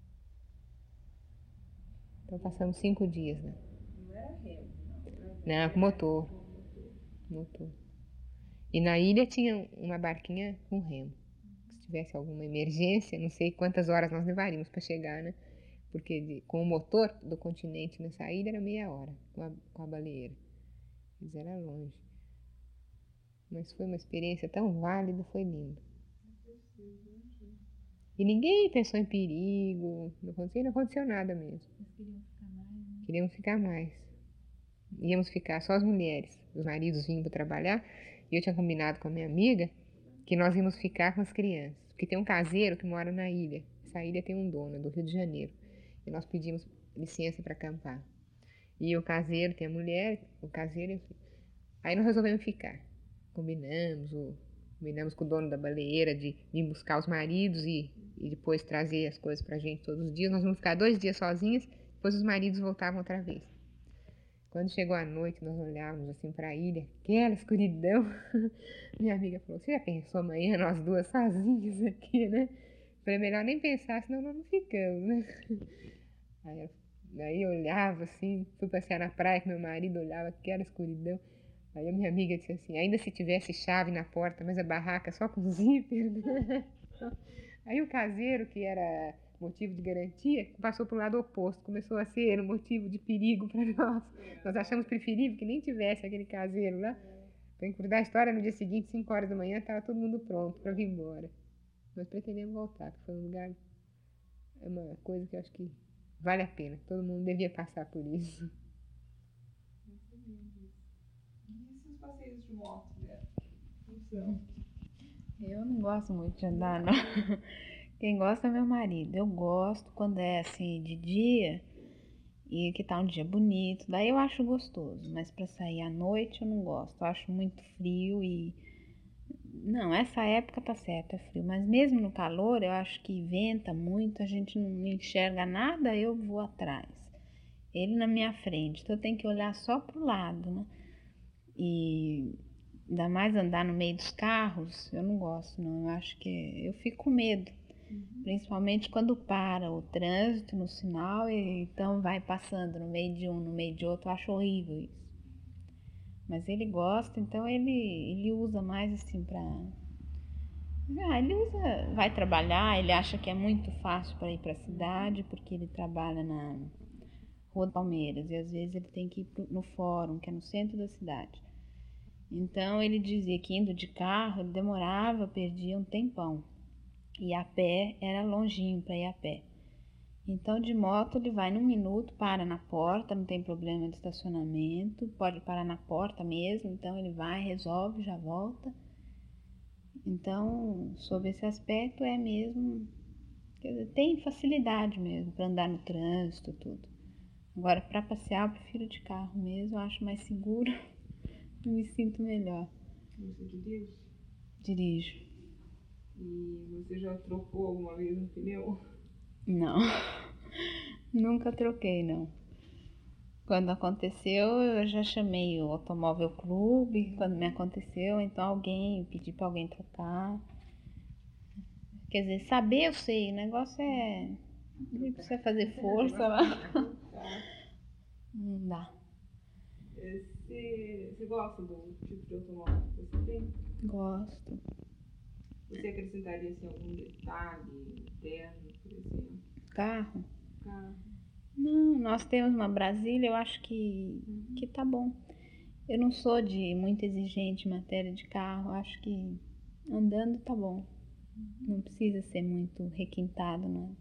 Então passamos cinco dias, né? Não era remo, não. Não, com motor. motor. E na ilha tinha uma barquinha com remo. Se tivesse alguma emergência, não sei quantas horas nós levaríamos para chegar, né? Porque de, com o motor do continente nessa ilha era meia hora com a, com a baleeira. Mas era longe. Mas foi uma experiência tão válida, foi lindo. E ninguém pensou em perigo, não aconteceu, não aconteceu nada mesmo. Queríamos ficar mais. Íamos ficar só as mulheres. Os maridos vinham para trabalhar e eu tinha combinado com a minha amiga que nós íamos ficar com as crianças. Porque tem um caseiro que mora na ilha. Essa ilha tem um dono, é do Rio de Janeiro. E nós pedimos licença para acampar. E o caseiro tem a mulher, o caseiro e aí nós resolvemos ficar. Combinamos, o, combinamos com o dono da baleeira de vir buscar os maridos e, e depois trazer as coisas pra gente todos os dias. Nós vamos ficar dois dias sozinhas, depois depois os maridos voltavam outra vez. Quando chegou a noite, nós olhávamos assim para a ilha, aquela escuridão. Minha amiga falou, você já pensou amanhã nós duas sozinhas aqui, né? Falei, melhor nem pensar, senão nós não ficamos, né? Aí eu, aí eu olhava assim, fui passear na praia com meu marido, olhava aquela escuridão. Aí a minha amiga disse assim, ainda se tivesse chave na porta, mas a barraca só com zíper, né? Aí o caseiro, que era motivo de garantia, passou para o lado oposto, começou a ser um motivo de perigo para nós. Nós achamos preferível que nem tivesse aquele caseiro lá. Para encurtar a história, no dia seguinte, cinco horas da manhã, estava todo mundo pronto para vir embora. Nós pretendemos voltar, porque foi um lugar, é uma coisa que eu acho que vale a pena. Todo mundo devia passar por isso. E esses passeios de moto, né? Como são? Eu não gosto muito de andar, não. Quem gosta é meu marido. Eu gosto quando é assim de dia e que tá um dia bonito. Daí eu acho gostoso, mas pra sair à noite eu não gosto. Eu acho muito frio e não, essa época tá certo, é frio, mas mesmo no calor eu acho que venta muito, a gente não enxerga nada, eu vou atrás. Ele na minha frente, então eu tenho que olhar só pro lado, né? E ainda mais andar no meio dos carros, eu não gosto, não. Eu acho que eu fico com medo, uhum. Principalmente quando para o trânsito no sinal e então vai passando no meio de um, no meio de outro, eu acho horrível isso. Mas ele gosta, então ele, ele usa mais assim pra... Ah, ele usa, vai trabalhar, ele acha que é muito fácil para ir para a cidade, porque ele trabalha na Rua Palmeiras e às vezes ele tem que ir no fórum, que é no centro da cidade. Então ele dizia que indo de carro ele demorava, perdia um tempão. E a pé era longinho para ir a pé. Então de moto ele vai num minuto, para na porta, não tem problema de estacionamento, pode parar na porta mesmo, então ele vai, resolve, já volta. Então, sob esse aspecto é mesmo, quer dizer, tem facilidade mesmo para andar no trânsito, tudo. Agora para passear eu prefiro de carro mesmo, eu acho mais seguro. Me sinto melhor. Você dirige? Dirijo. E você já trocou alguma vez um pneu? Não, nunca troquei, não. Quando aconteceu, eu já chamei o automóvel clube, quando me aconteceu, então alguém, pedi para alguém trocar. Quer dizer, saber eu sei, o negócio é... Não precisa fazer força lá. Não dá. Você, você gosta do tipo de automóvel que você tem? Gosto. Você acrescentaria assim, algum detalhe interno, por exemplo? Carro? Carro. Não, nós temos uma Brasília, eu acho que, Uhum. que tá bom. Eu não sou de muito exigente em matéria de carro, acho que andando tá bom. Não precisa ser muito requintado, nada.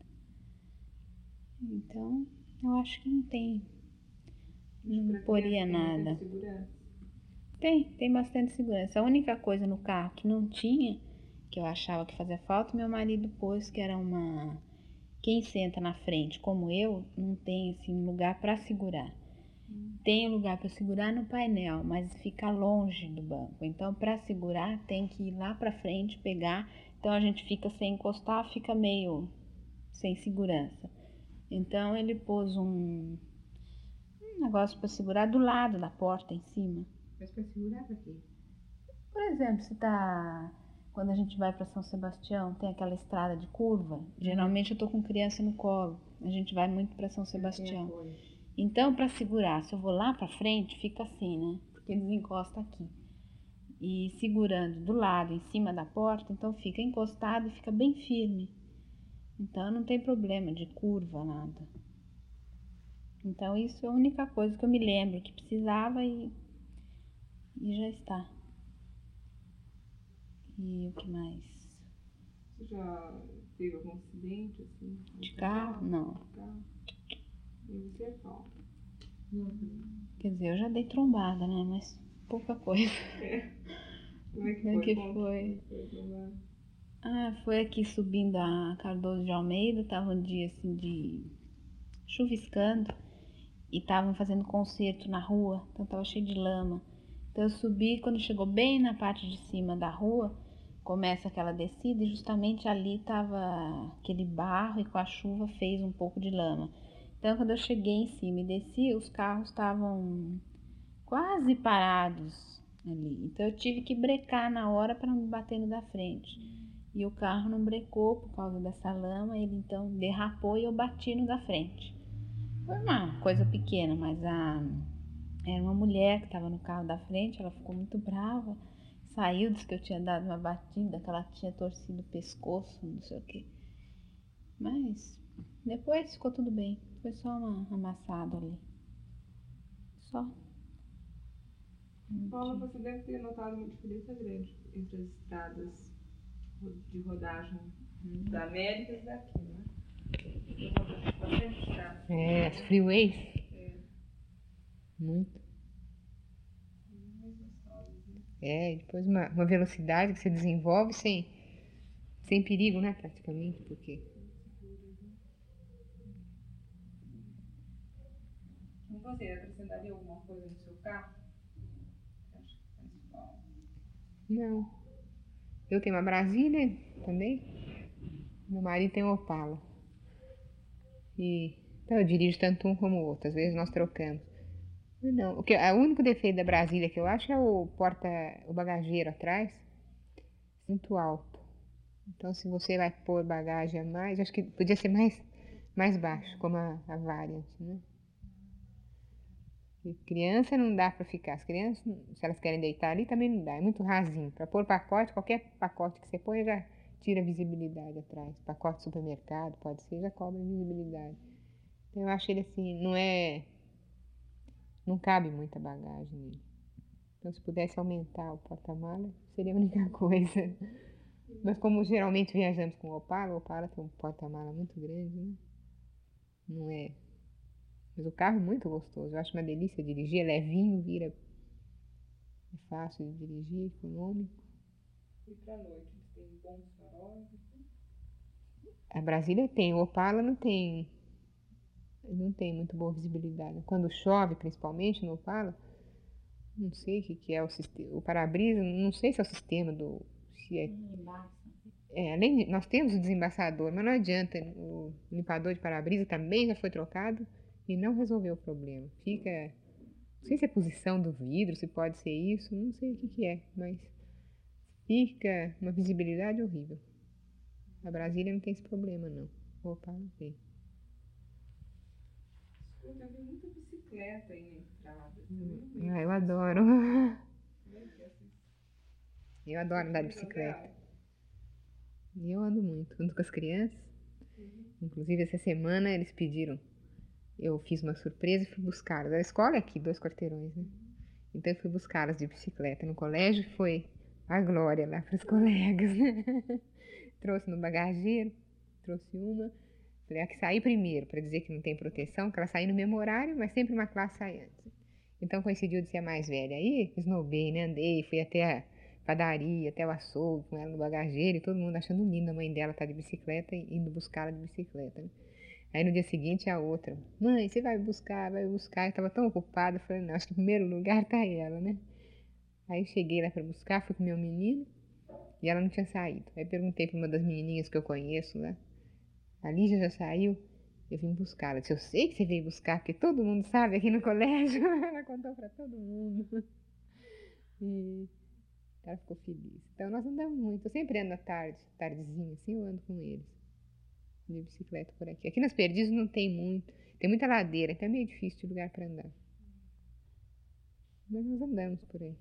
Então, eu acho que não tem. Não poria nada. Tem, tem bastante segurança. A única coisa no carro que não tinha, que eu achava que fazia falta, meu marido pôs, que era uma... Quem senta na frente, como eu, não tem assim lugar para segurar. Hum. Tem lugar para segurar no painel, mas fica longe do banco. Então, para segurar, tem que ir lá para frente, pegar. Então, a gente fica sem encostar, fica meio sem segurança. Então, ele pôs um, um negócio para segurar do lado da porta, em cima. Mas para segurar para quê? Por exemplo, se tá... Quando a gente vai para São Sebastião, tem aquela estrada de curva. Geralmente eu tô com criança no colo. A gente vai muito para São Sebastião. Então, para segurar, se eu vou lá para frente, fica assim, né? Porque eles encostam aqui. E segurando do lado, em cima da porta, então fica encostado e fica bem firme. Então não tem problema de curva, nada. Então isso é a única coisa que eu me lembro que precisava e, e já está. E o que mais? Você já teve algum acidente assim? De carro? Não. De carro? E você é qual? Quer dizer, eu já dei trombada, né? Mas pouca coisa. É. Como é que Como foi? que foi? foi ah, foi aqui subindo a Cardoso de Almeida, tava um dia assim de chuviscando e estavam fazendo concerto na rua, então tava cheio de lama. Então eu subi, quando chegou bem na parte de cima da rua, começa aquela descida e justamente ali tava aquele barro e com a chuva fez um pouco de lama. Então, quando eu cheguei em cima e desci, os carros estavam quase parados ali. Então, eu tive que brecar na hora para não me bater no da frente. E o carro não brecou por causa dessa lama, ele então derrapou e eu bati no da frente. Foi uma coisa pequena, mas a... era uma mulher que estava no carro da frente, ela ficou muito brava, saiu, disse que eu tinha dado uma batida, que ela tinha torcido o pescoço, não sei o que. Mas depois ficou tudo bem, foi só uma amassada ali. Só. Paula, você deve ter notado uma diferença grande entre as estradas de rodagem da América e daqui, né? Bastante estrada. É, as freeways. É. Muito. Mais gostosas, né? É, e depois uma, uma velocidade que você desenvolve sem, sem perigo, né, praticamente, porque... E você acrescentaria alguma coisa no seu carro? Acho que principal. Não. Eu tenho uma Brasília também. Meu marido tem um Opala. E então eu dirijo tanto um como o outro. Às vezes nós trocamos. Não, o, que, o único defeito da Brasília que eu acho é o porta, o bagageiro atrás, muito alto. Então se você vai pôr bagagem a mais, acho que podia ser mais, mais baixo, como a, a Variant, né? E criança não dá para ficar. As crianças, se elas querem deitar ali, também não dá. É muito rasinho. Para pôr pacote, qualquer pacote que você põe já tira a visibilidade atrás. Pacote de supermercado, pode ser, já cobra visibilidade. Então eu acho ele assim, não é... não cabe muita bagagem nele. Então se pudesse aumentar o porta-mala, seria a única coisa. Mas como geralmente viajamos com o Opala, o Opala tem um porta-mala muito grande, né? Não é... Mas o carro é muito gostoso, eu acho uma delícia dirigir, é levinho, vira... é fácil de dirigir, econômico. E pra noite, tem bons faróis? A Brasília tem, o Opala não tem... não tem muito boa visibilidade. Quando chove, principalmente no Opala, não sei o que, que é o sistema, o para-brisa, não sei se é o sistema do... Se é, é, além de, nós temos o desembaçador, mas não adianta, o limpador de para-brisa também já foi trocado e não resolveu o problema. Fica, não sei se é a posição do vidro, se pode ser isso, não sei o que, que é, mas fica uma visibilidade horrível. A Brasília não tem esse problema, não. O Opala não tem. Escuta, eu vi muita bicicleta aí na estrada. Ah, eu adoro. Eu adoro andar de bicicleta. E eu ando muito, ando com as crianças. Inclusive, essa semana eles pediram. Eu fiz uma surpresa e fui buscá-las. A escola é aqui, dois quarteirões, né? Então eu fui buscá-las de bicicleta. No colégio foi a glória lá para os colegas, né? Trouxe no bagageiro, trouxe uma. Falei, a que sair primeiro, para dizer que não tem proteção, que ela sai no mesmo horário, mas sempre uma classe sai antes. Então coincidiu de ser a mais velha. Aí esnobei, né? Andei, fui até a padaria, até o açougue com ela no bagageiro, e todo mundo achando lindo a mãe dela tá de bicicleta e indo buscar ela de bicicleta, né? Aí no dia seguinte a outra, mãe, você vai buscar, vai buscar. Eu tava tão ocupada, falei, não, acho que em primeiro lugar tá ela, né? Aí cheguei lá para buscar, fui com meu menino, e ela não tinha saído. Aí perguntei para uma das menininhas que eu conheço, né? A Lígia já saiu, eu vim buscá-la. Disse, eu sei que você veio buscar, porque todo mundo sabe aqui no colégio. Ela contou para todo mundo. E ela ficou feliz. Então nós andamos muito. Eu sempre ando à tarde, tardezinha, assim, eu ando com eles. De bicicleta por aqui. Aqui nas Perdizes não tem muito. Tem muita ladeira, então é meio difícil de lugar para andar. Mas nós andamos por aí.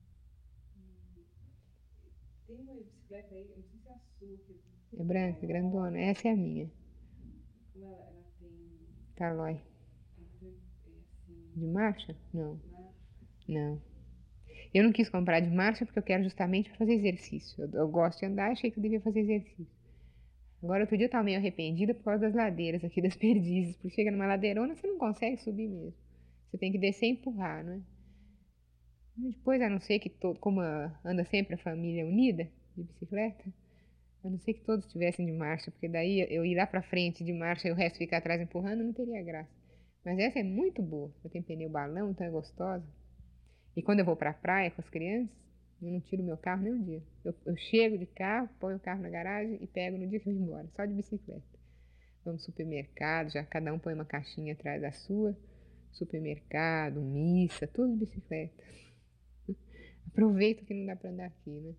Tem uma bicicleta aí, eu não sei se é a sua. Que... É branca, grandona. Essa é a minha. Como ela, ela tem... Calói. É assim... De marcha? Não. Né? Não. Eu não quis comprar de marcha porque eu quero justamente para fazer exercício. Eu, eu gosto de andar, achei que eu devia fazer exercício. Agora, outro dia eu estava meio arrependida por causa das ladeiras aqui das Perdizes, porque chega numa ladeirona você não consegue subir mesmo. Você tem que descer e empurrar, não é? Depois, a não ser que, todo, como anda sempre a família unida de bicicleta, a não ser que todos estivessem de marcha, porque daí eu ir lá pra frente de marcha e o resto ficar atrás empurrando, não teria graça. Mas essa é muito boa. Eu tenho pneu balão, então é gostosa. E quando eu vou pra praia com as crianças, eu não tiro meu carro nem um dia. Eu, eu chego de carro, ponho o carro na garagem e pego no dia que eu vou embora, só de bicicleta. Vamos no supermercado, já cada um põe uma caixinha atrás da sua. Supermercado, missa, tudo de bicicleta. Aproveita que não dá pra andar aqui, né?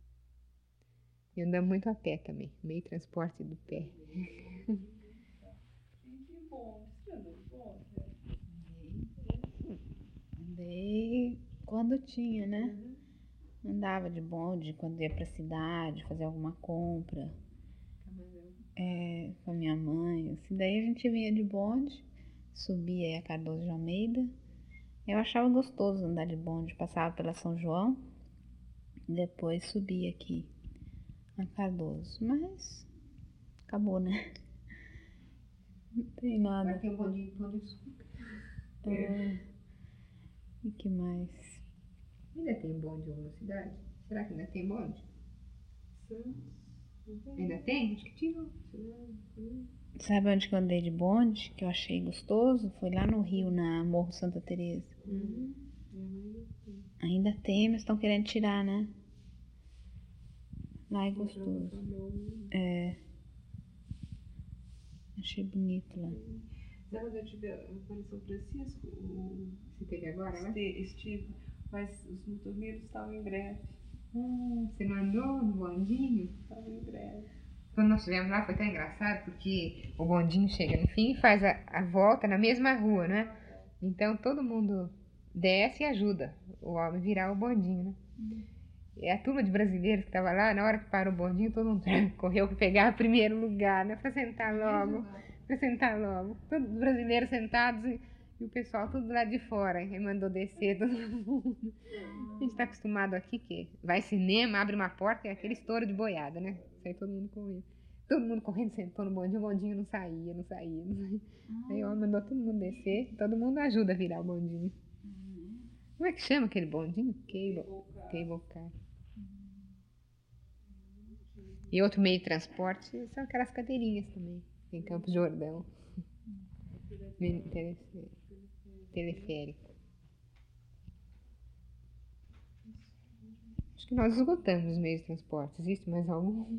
E andamos muito a pé também, meio transporte do pé. Andei quando tinha, né? Andava de bonde quando ia pra cidade, fazer alguma compra. É, com a minha mãe, assim. Daí a gente vinha de bonde, subia aí a Cardoso de Almeida. Eu achava gostoso andar de bonde, passava pela São João, depois subia aqui a Cardoso. Mas acabou, né? Não tem nada. Tem um bondinho de pão de açúcar. É. E que mais? Ainda tem bonde em alguma cidade? Será que ainda tem bonde? Ainda tem? Acho que tirou. Sabe onde que eu andei de bonde, que eu achei gostoso? Foi lá no Rio, na Morro Santa Teresa. Uhum. Ainda tem, mas estão querendo tirar, né? Lá é gostoso. É. Achei bonito lá. Sabe quando eu tive a São Francisco? O... Você teve agora, né? Este- Estive, mas os motorneiros estavam em greve. Ah, você não andou no bondinho? Estavam em greve. Quando nós estivemos lá foi tão engraçado, porque o bondinho chega no fim e faz a, a volta na mesma rua, né? Então todo mundo desce e ajuda o homem a virar o bondinho, né? E a turma de brasileiros que estava lá, na hora que parou o bondinho, todo mundo correu para pegar o primeiro lugar, né? Para sentar logo, para sentar logo. Todos os brasileiros sentados e, e o pessoal tudo lá de fora. E mandou descer todo mundo. A gente está acostumado aqui que vai cinema, abre uma porta e é aquele estouro de boiada, né? Sai todo mundo correndo. Todo mundo correndo, sentou no bondinho, o bondinho não saía, não saía. Não saía. Aí o homem mandou todo mundo descer, todo mundo ajuda a virar o bondinho. Como é que chama aquele bondinho? Cable, cable car. E outro meio de transporte são aquelas cadeirinhas também, em Campos de Jordão. Meio teleférico. teleférico. Acho que nós esgotamos os meios de transporte. Existe mais algum?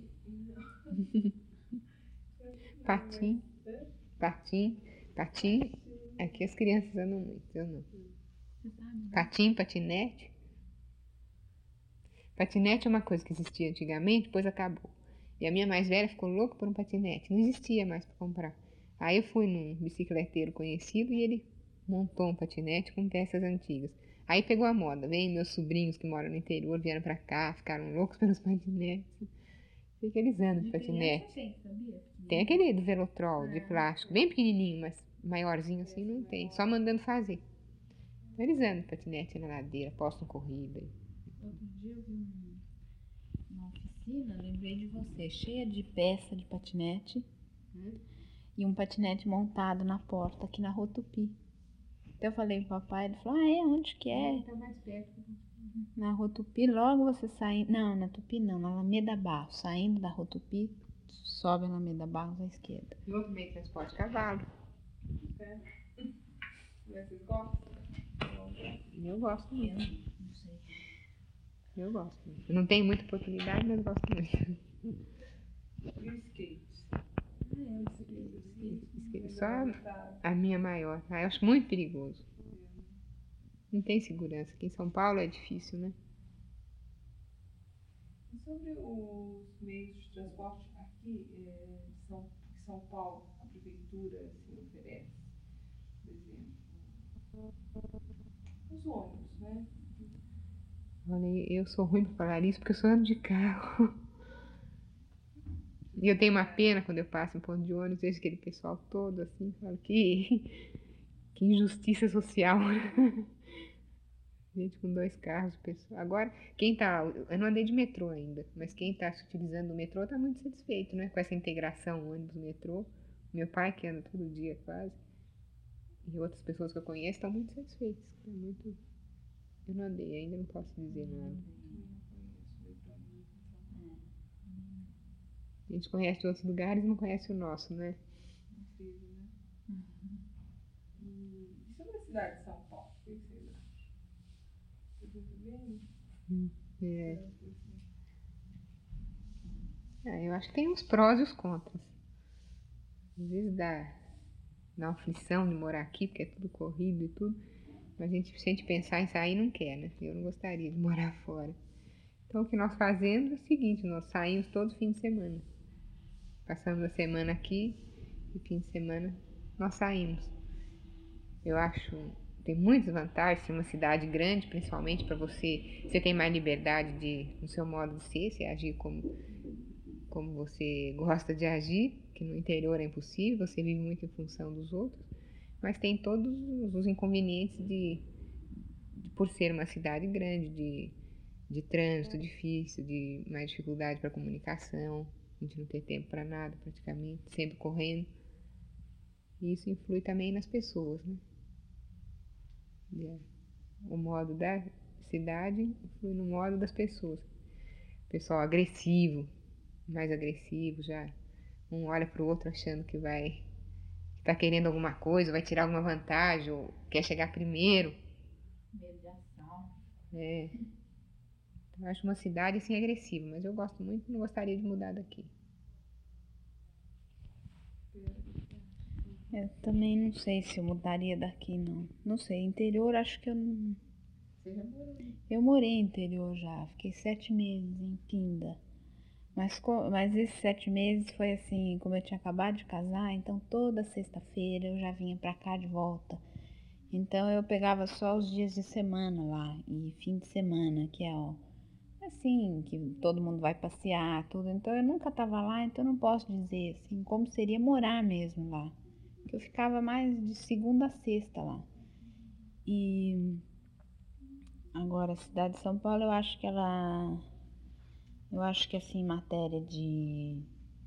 Patim. Patim. Patim. Aqui as crianças andam muito, eu não. Patim, patinete. Patinete é uma coisa que existia antigamente, depois acabou. E a minha mais velha ficou louca por um patinete. Não existia mais para comprar. Aí eu fui num bicicleteiro conhecido e ele montou um patinete com peças antigas. Aí pegou a moda. Vem meus sobrinhos que moram no interior, vieram para cá, ficaram loucos pelos patinetes. Fica eles andam de patinete. Tem, sabia? Tem aquele do Velotrol, de plástico, bem pequenininho, mas maiorzinho assim não tem. Só mandando fazer. Então eles andam de patinete na ladeira, postam corrida. Outro dia eu vi um, uma oficina, lembrei de você, cheia de peça de patinete Hum? e um patinete montado na porta aqui na Rua Tupi. Então eu falei pro papai, ele falou, ah é, onde que é? Tá mais perto. Na Rua Tupi, logo você sai, não, na Tupi não, na Alameda Barros, saindo da Rua Tupi, sobe a Alameda Barros à esquerda. E outro meio de transporte, cavalo. Vocês gostam? Eu gosto muito. Não sei. Eu gosto muito. Eu não tenho muita oportunidade, mas gosto muito. E o skate? Só a minha maior. Ah, eu acho muito perigoso. Não tem segurança. Aqui em São Paulo é difícil, né? E sobre os meios de transporte aqui é, de São, em São Paulo, a prefeitura se oferece, por exemplo, os ônibus, né? Olha, eu sou ruim para falar isso porque eu só ando de carro. E eu tenho uma pena quando eu passo em ponto de ônibus, vejo aquele pessoal todo assim, falo que, que injustiça social. Gente com dois carros, pessoal. Agora, quem tá. Eu não andei de metrô ainda, mas quem tá utilizando o metrô tá muito satisfeito, né? Com essa integração ônibus-metrô. Meu pai, que anda todo dia quase, e outras pessoas que eu conheço estão muito satisfeitas. É muito... Eu não andei ainda, não posso dizer nada. A gente conhece de outros lugares e não conhece o nosso, né? Incrível, né? E sobre a cidade de São Paulo, o que vocês acham? Vocês estão vendo? É. Ah, eu acho que tem os prós e os contras. Às vezes dá, dá uma aflição de morar aqui, porque é tudo corrido e tudo. Mas a gente, se a gente pensar em sair, não quer, né? Eu não gostaria de morar fora. Então, o que nós fazemos é o seguinte: nós saímos todo fim de semana. Passamos a semana aqui e fim de semana nós saímos. Eu acho tem muitas vantagens ser uma cidade grande, principalmente para você. Você tem mais liberdade de, no seu modo de ser, você agir como, como você gosta de agir, que no interior é impossível, você vive muito em função dos outros. Mas tem todos os inconvenientes de, de por ser uma cidade grande, de, de trânsito difícil, de mais dificuldade para comunicação, a gente não ter tempo para nada praticamente, sempre correndo. E isso influi também nas pessoas, né? O modo da cidade influi no modo das pessoas. Pessoal agressivo, mais agressivo já. Um olha pro outro achando que vai que tá querendo alguma coisa, vai tirar alguma vantagem, ou quer chegar primeiro. Medo de ação. É. Eu acho uma cidade assim agressiva, mas eu gosto muito e não gostaria de mudar daqui. Eu também não sei se eu mudaria daqui, não. Não sei, interior acho que eu não. Você já morou? Eu morei em interior já, fiquei sete meses em Pinda. Mas, co- mas esses sete meses foi assim, como eu tinha acabado de casar, então toda sexta-feira eu já vinha pra cá de volta. Então eu pegava só os dias de semana lá e fim de semana, que é ó, assim, que todo mundo vai passear, tudo. Então eu nunca tava lá, então eu não posso dizer assim como seria morar mesmo lá. Que eu ficava mais de segunda a sexta lá. E agora a cidade de São Paulo, eu acho que ela, eu acho que assim, em matéria de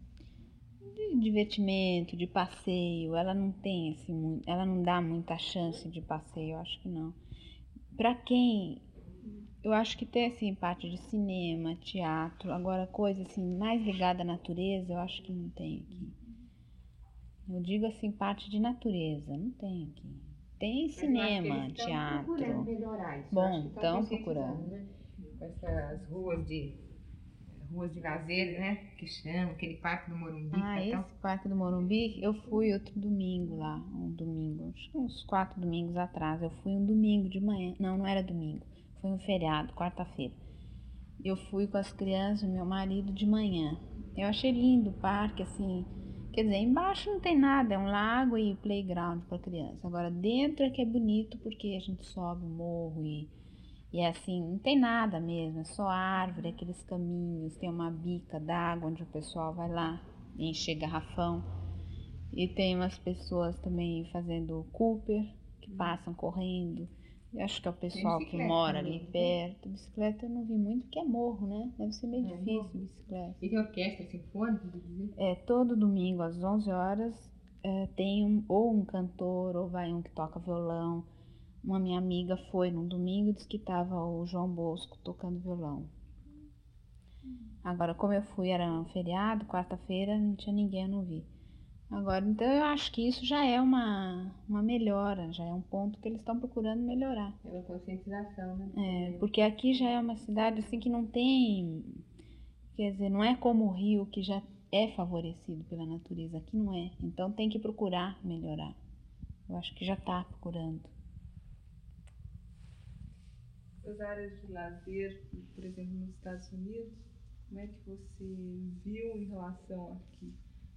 de divertimento, de passeio, ela não tem assim, muito, ela não dá muita chance de passeio, eu acho que não. Pra quem, eu acho que tem assim parte de cinema, teatro, agora coisa assim mais ligada à natureza, eu acho que não tem aqui. Eu digo assim parte de natureza, não tem aqui. Tem cinema, teatro. Procurando melhorar isso. Bom, estão procurando. Né? Com essas ruas de ruas de lazer, né? Que chama, aquele parque do Morumbi. Ah, que tá esse Parque do Morumbi, eu fui outro domingo lá, um domingo, acho que uns quatro domingos atrás. Eu fui um domingo de manhã, não, não era domingo, foi um feriado, quarta-feira. Eu fui com as crianças e meu marido de manhã. Eu achei lindo o parque, assim, quer dizer, embaixo não tem nada, é um lago e playground para criança. Agora dentro é que é bonito porque a gente sobe o morro e e é assim, não tem nada mesmo, é só árvore, aqueles caminhos, tem uma bica d'água onde o pessoal vai lá encher garrafão. E tem umas pessoas também fazendo Cooper, que passam correndo. Eu acho que é o pessoal que bicicleta mora também, ali não tem? perto. Bicicleta eu não vi muito, porque é morro, né? Deve ser meio É, difícil morro. bicicleta. E tem orquestra sinfônica, quer dizer? É, todo domingo às onze horas é, tem um, ou um cantor, ou vai um que toca violão. Uma minha amiga foi num domingo e disse que estava o João Bosco tocando violão. Agora, como eu fui, era um feriado, quarta-feira, não tinha ninguém, eu não vi. Agora, então eu acho que isso já é uma, uma melhora, já é um ponto que eles estão procurando melhorar. É uma conscientização, né? É, porque aqui já é uma cidade assim que não tem, quer dizer, não é como o Rio que já é favorecido pela natureza, aqui não é. Então tem que procurar melhorar. Eu acho que já está procurando. As áreas de lazer, por exemplo, nos Estados Unidos, como é que você viu em relação aqui?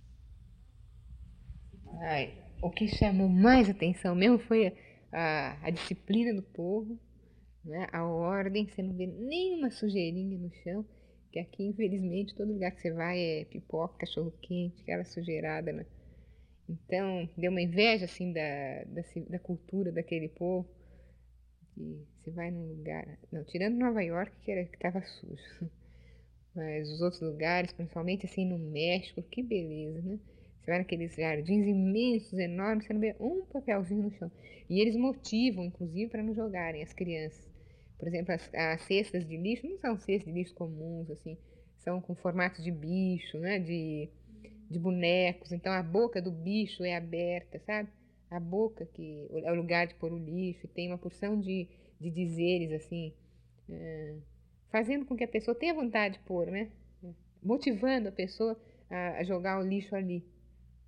Ai, o que chamou mais atenção mesmo foi a, a disciplina do povo, né? A ordem, você não vê nenhuma sujeirinha no chão, que aqui, infelizmente, todo lugar que você vai é pipoca, cachorro-quente, aquela sujeirada, né? Então, deu uma inveja, assim, da, da, ci- da cultura daquele povo, que você vai num lugar... Não, tirando Nova York, que era, que tava sujo. Mas os outros lugares, principalmente assim no México, que beleza, né? Você vai naqueles jardins imensos, enormes, você não vê um papelzinho no chão. E eles motivam, inclusive, para não jogarem as crianças. Por exemplo, as, as cestas de lixo não são cestas de lixo comuns, assim, são com formato de bicho, né? De, de bonecos. Então a boca do bicho é aberta, sabe? A boca que é o lugar de pôr o lixo, e tem uma porção de, de dizeres assim. eh, Fazendo com que a pessoa tenha vontade de pôr, né? Motivando a pessoa a, a jogar o lixo ali.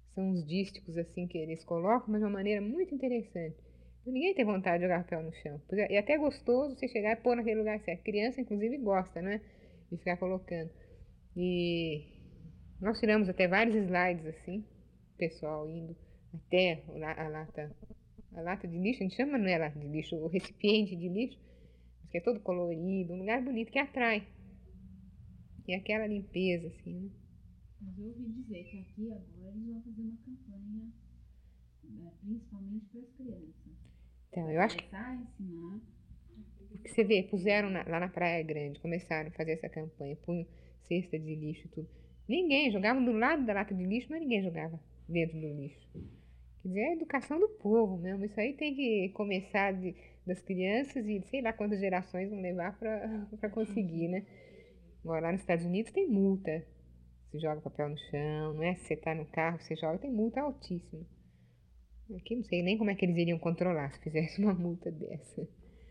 São uns dísticos assim que eles colocam, mas de uma maneira muito interessante. Ninguém tem vontade de jogar papel no chão. E é até gostoso você chegar e pôr naquele lugar certo. Criança, inclusive, gosta, né? De ficar colocando. E nós tiramos até vários slides assim, pessoal indo até a lata, a lata de lixo, a gente chama, não é lata de lixo, o recipiente de lixo, que é todo colorido, um lugar bonito que atrai. E aquela limpeza, assim, né? Mas eu ouvi dizer que aqui agora eles vão fazer uma campanha, né, principalmente para as crianças. Então, eu acho que começar a ensinar. que você vê, puseram na- lá na Praia Grande, começaram a fazer essa campanha, punham cesta de lixo e tudo. Ninguém jogava do lado da lata de lixo, mas ninguém jogava dentro do lixo. Quer dizer, é a educação do povo mesmo. Isso aí tem que começar de, das crianças e sei lá quantas gerações vão levar para conseguir, né? Agora, lá nos Estados Unidos tem multa. Você joga papel no chão, não é? Se você tá no carro, você joga, tem multa altíssima. Aqui não sei nem como é que eles iriam controlar se fizesse uma multa dessa.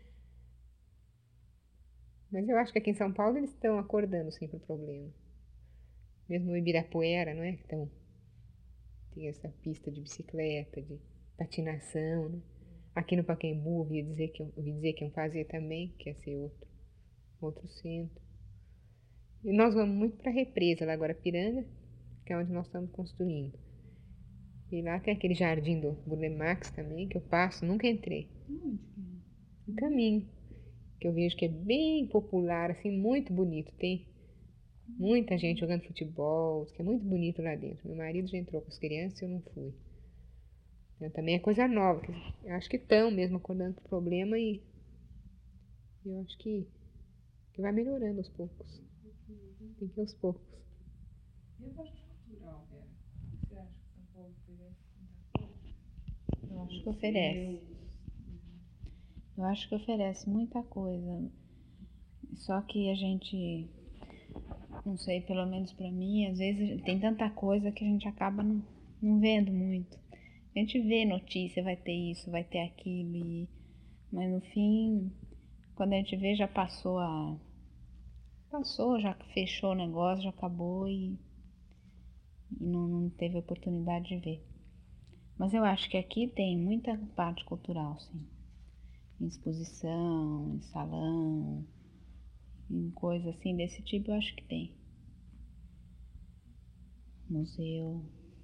Mas eu acho que aqui em São Paulo eles estão acordando sim pro problema. Mesmo o Ibirapuera, não é? Então, tem essa pista de bicicleta, de patinação, né? Aqui no Pacaembu, ouvi dizer que, ouvi dizer que iam fazer também, que ia ser outro, outro centro. E nós vamos muito para a represa, lá agora Piranga, que é onde nós estamos construindo. E lá tem aquele jardim do Burle Marx também, que eu passo, nunca entrei. Onde que é? Um caminho, que eu vejo que é bem popular, assim, muito bonito. Tem muita gente jogando futebol, que é muito bonito lá dentro. Meu marido já entrou com as crianças e eu não fui. Então, também é coisa nova, que eu acho que estão mesmo acordando pro problema e eu acho que, que vai melhorando aos poucos. Tem que ir aos poucos. E a parte cultural, Vera? O que você acha que São Paulo oferece muita coisa? Eu acho que oferece. Eu acho que oferece muita coisa. Só que a gente, não sei, pelo menos pra mim, às vezes tem tanta coisa que a gente acaba não, não vendo muito. A gente vê notícia, vai ter isso, vai ter aquilo, e... mas no fim, quando a gente vê, já passou a. Passou, já fechou o negócio, já acabou e, e não, não teve oportunidade de ver. Mas eu acho que aqui tem muita parte cultural, sim. Em exposição, em salão, em coisa assim desse tipo, eu acho que tem. Museu.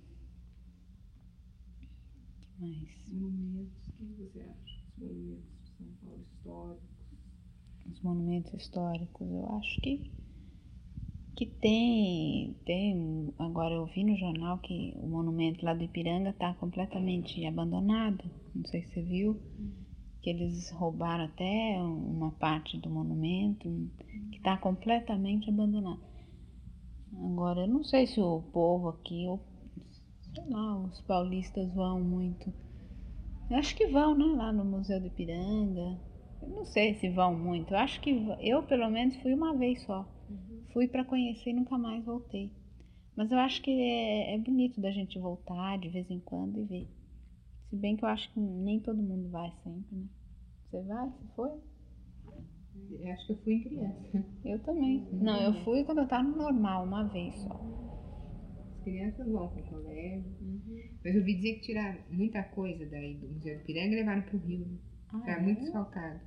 O que mais? Monumentos, o que você acha? Os monumentos de São Paulo históricos? Os monumentos históricos, eu acho que que tem, tem, agora eu vi no jornal que o monumento lá do Ipiranga está completamente abandonado, não sei se você viu, que eles roubaram até uma parte do monumento, que está completamente abandonado. Agora, eu não sei se o povo aqui, ou, sei lá, os paulistas vão muito. Eu acho que vão, né, lá no Museu do Ipiranga. Eu não sei se vão muito. Eu acho que eu, pelo menos, fui uma vez só. Fui para conhecer e nunca mais voltei. Mas eu acho que é, é bonito da gente voltar de vez em quando e ver. Se bem que eu acho que nem todo mundo vai sempre, né? Você vai? Você foi? Eu acho que eu fui em criança. Eu também. Não, eu fui quando eu tava no normal, uma vez só. As crianças vão para o colégio. Mas eu ouvi dizer que tiraram muita coisa daí do Museu do Piranga e levaram para o Rio. Né? Ah, Tá é? muito desfalcado.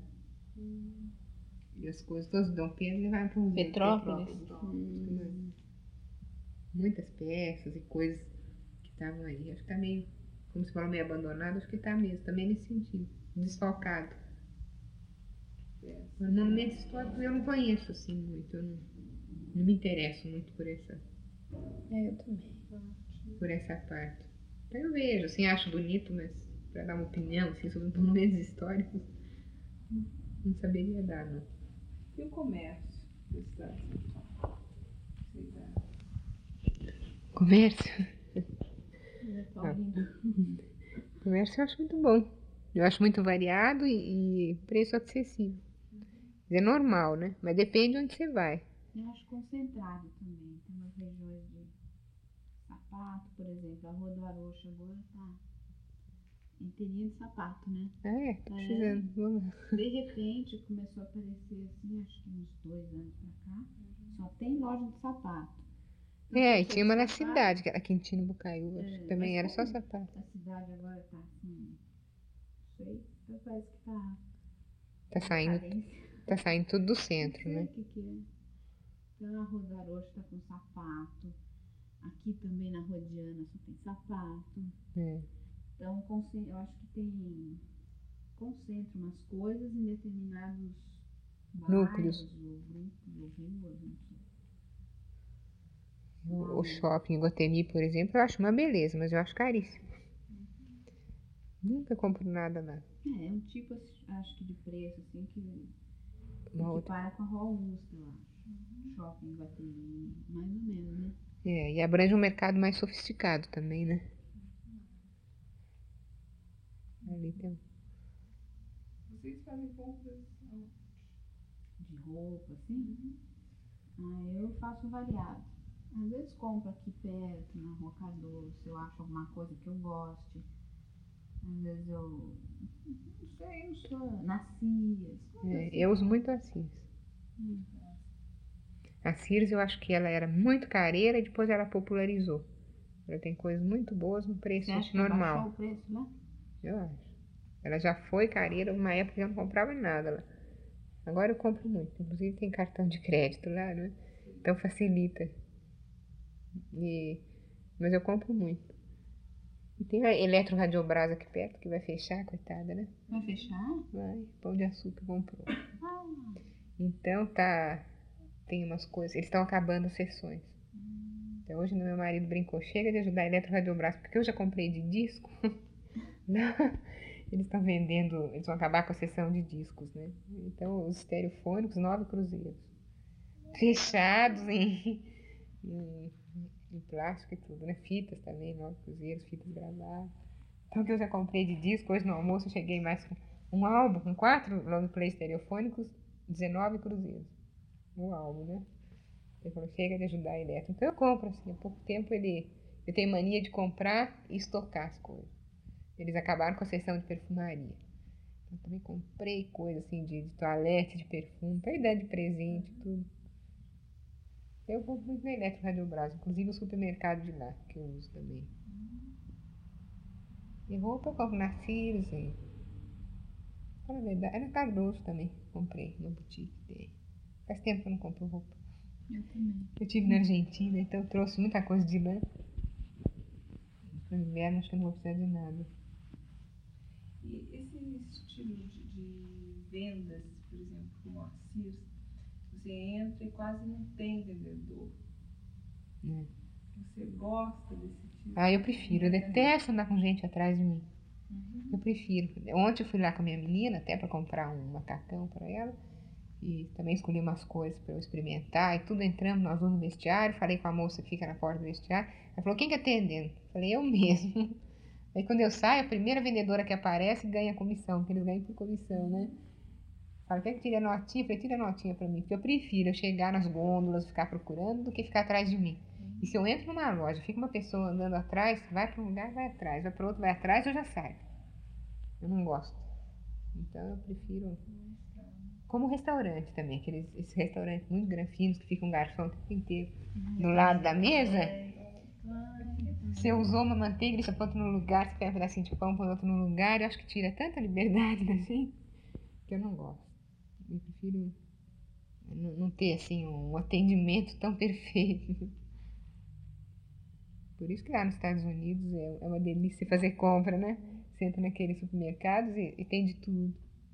E as coisas todas do Dom Pedro levaram para o Museu de Petrópolis? Petrópolis. Hum. Muitas peças e coisas que estavam aí. Acho que tá meio, como se falou, meio abandonado, acho que tá mesmo, também nesse sentido. Desfalcado. Mas monumentos históricos eu não conheço assim muito, eu não, não me interesso muito por essa, É, eu também. por essa parte. Então eu vejo, assim, acho bonito, mas para dar uma opinião assim, sobre monumentos históricos, não saberia dar, não. E o comércio da cidade de São Paulo? Vocês acham? Comércio? Ah. Comércio eu acho muito bom. Eu acho muito variado e, e preço acessível. É normal, né? Mas depende de onde você vai. Eu acho concentrado também. Tem umas regiões de sapato, por exemplo. A Rua do Arocho agora tá inteirinha de sapato, né? Ah, é? Tô precisando. Vamos lá. De repente começou a aparecer assim, acho que uns dois anos pra cá, só tem loja de sapato. É, e tinha uma na cidade, que era Quintino Bocaiúva, acho que É, também mas era só como sapato. a cidade agora tá assim, não sei, então parece que tá Tá saindo, decadência. tá saindo tudo do Não centro, sei né? o que que é. Então a Rua Garoto tá com sapato. Aqui também na Rua Diana só tem sapato. É. Então concen- eu acho que tem concentra umas coisas em determinados Núcleos. bairros ou grupos ou ruas, não sei. O, o shopping Iguatemi, por exemplo, eu acho uma beleza, mas eu acho caríssimo. Nunca compro nada lá. É, é um tipo, assim, acho que de preço, assim, que Uma outra. equipara com a Rua Augusta, eu acho. Shopping Iguatemi, mais ou menos, né? É, e abrange um mercado mais sofisticado também, né? Ali tem. Vocês fazem compras aonde? De roupa, assim. Ah, eu faço variado. Às vezes compro aqui perto, na Rua Cardoso, se eu acho alguma coisa que eu goste. Às vezes eu, não sei, não sou, na Cias. É, eu uso muito a Sears. A Sears eu acho que ela era muito careira e depois ela popularizou. Ela tem coisas muito boas no preço Você acha que normal. baixou o preço lá? Eu acho. Ela já foi careira, uma época eu não comprava nada lá. Agora eu compro muito. Inclusive tem cartão de crédito lá, né? Então facilita. E... Mas eu compro muito. E tem a Eletroradiobras aqui perto que vai fechar, coitada, né? Vai fechar? Vai, Pão de Açúcar comprou. Ah, Então tá. Tem umas coisas. Eles estão acabando as sessões. Então hoje meu marido brincou, chega de ajudar a Eletroradiobras, porque eu já comprei de disco. Não, eles estão vendendo, eles vão acabar com a sessão de discos, né? Então os estereofônicos, nove cruzeiros. Fechados em, em, em plástico e tudo, né? Fitas também, nove cruzeiros, fitas gravadas. Então o que eu já comprei de disco, hoje no almoço eu cheguei mais com um álbum, com quatro long play estereofônicos, dezenove cruzeiros. No álbum, né? Ele falou, chega de ajudar a Eletro. Então eu compro, assim, há pouco tempo ele. Eu tenho mania de comprar e estocar as coisas. Eles acabaram com a seção de perfumaria. Eu também comprei coisa assim de, de toalete, de perfume, para dar de presente, tudo. Eu compro muito na Eletro Radiobras, inclusive o supermercado de lá, que eu uso também. E roupa eu compro na Sears, e... Fala a verdade, é na Cardoso também, comprei, na boutique dele. Faz tempo que eu não compro roupa. eu também. Eu estive na Argentina, então eu trouxe muita coisa de lá. No inverno acho que eu não vou precisar de nada. E esse estilo de, de vendas, por exemplo, como a Sears, você entra e quase não tem vendedor. É. Você gosta desse tipo? Ah, eu prefiro, eu detesto andar com gente atrás de mim. Uhum. Eu prefiro. Ontem eu fui lá com a minha menina, até para comprar um macacão para ela. E também escolhi umas coisas para eu experimentar. E tudo entrando, nós vamos no vestiário. Falei com a moça que fica na porta do vestiário. Ela falou, quem que atendendo? Falei, eu mesmo. Aí quando eu saio, a primeira vendedora que aparece ganha comissão, porque eles ganham por comissão, né? Fala, quer que tire a notinha? Eu falei, tira a notinha para mim, porque eu prefiro eu chegar nas gôndolas, ficar procurando, do que ficar atrás de mim. E se eu entro numa loja, fica uma pessoa andando atrás, vai para um lugar, vai atrás, vai para outro, vai atrás, eu já saio. Eu não gosto. Então eu prefiro. Como restaurante também, aqueles esses restaurantes muito granfinos que ficam um garçom o tempo inteiro do lado da mesa. Você usou uma manteiga, deixa põe no lugar, você pega um pedacinho de pão, põe outro no lugar. Eu acho que tira tanta liberdade da gente que eu não gosto. Eu prefiro não, não ter assim um atendimento tão perfeito. Por isso que lá nos Estados Unidos é, é uma delícia fazer compra, né? Você entra naqueles supermercados e, e tem de tudo.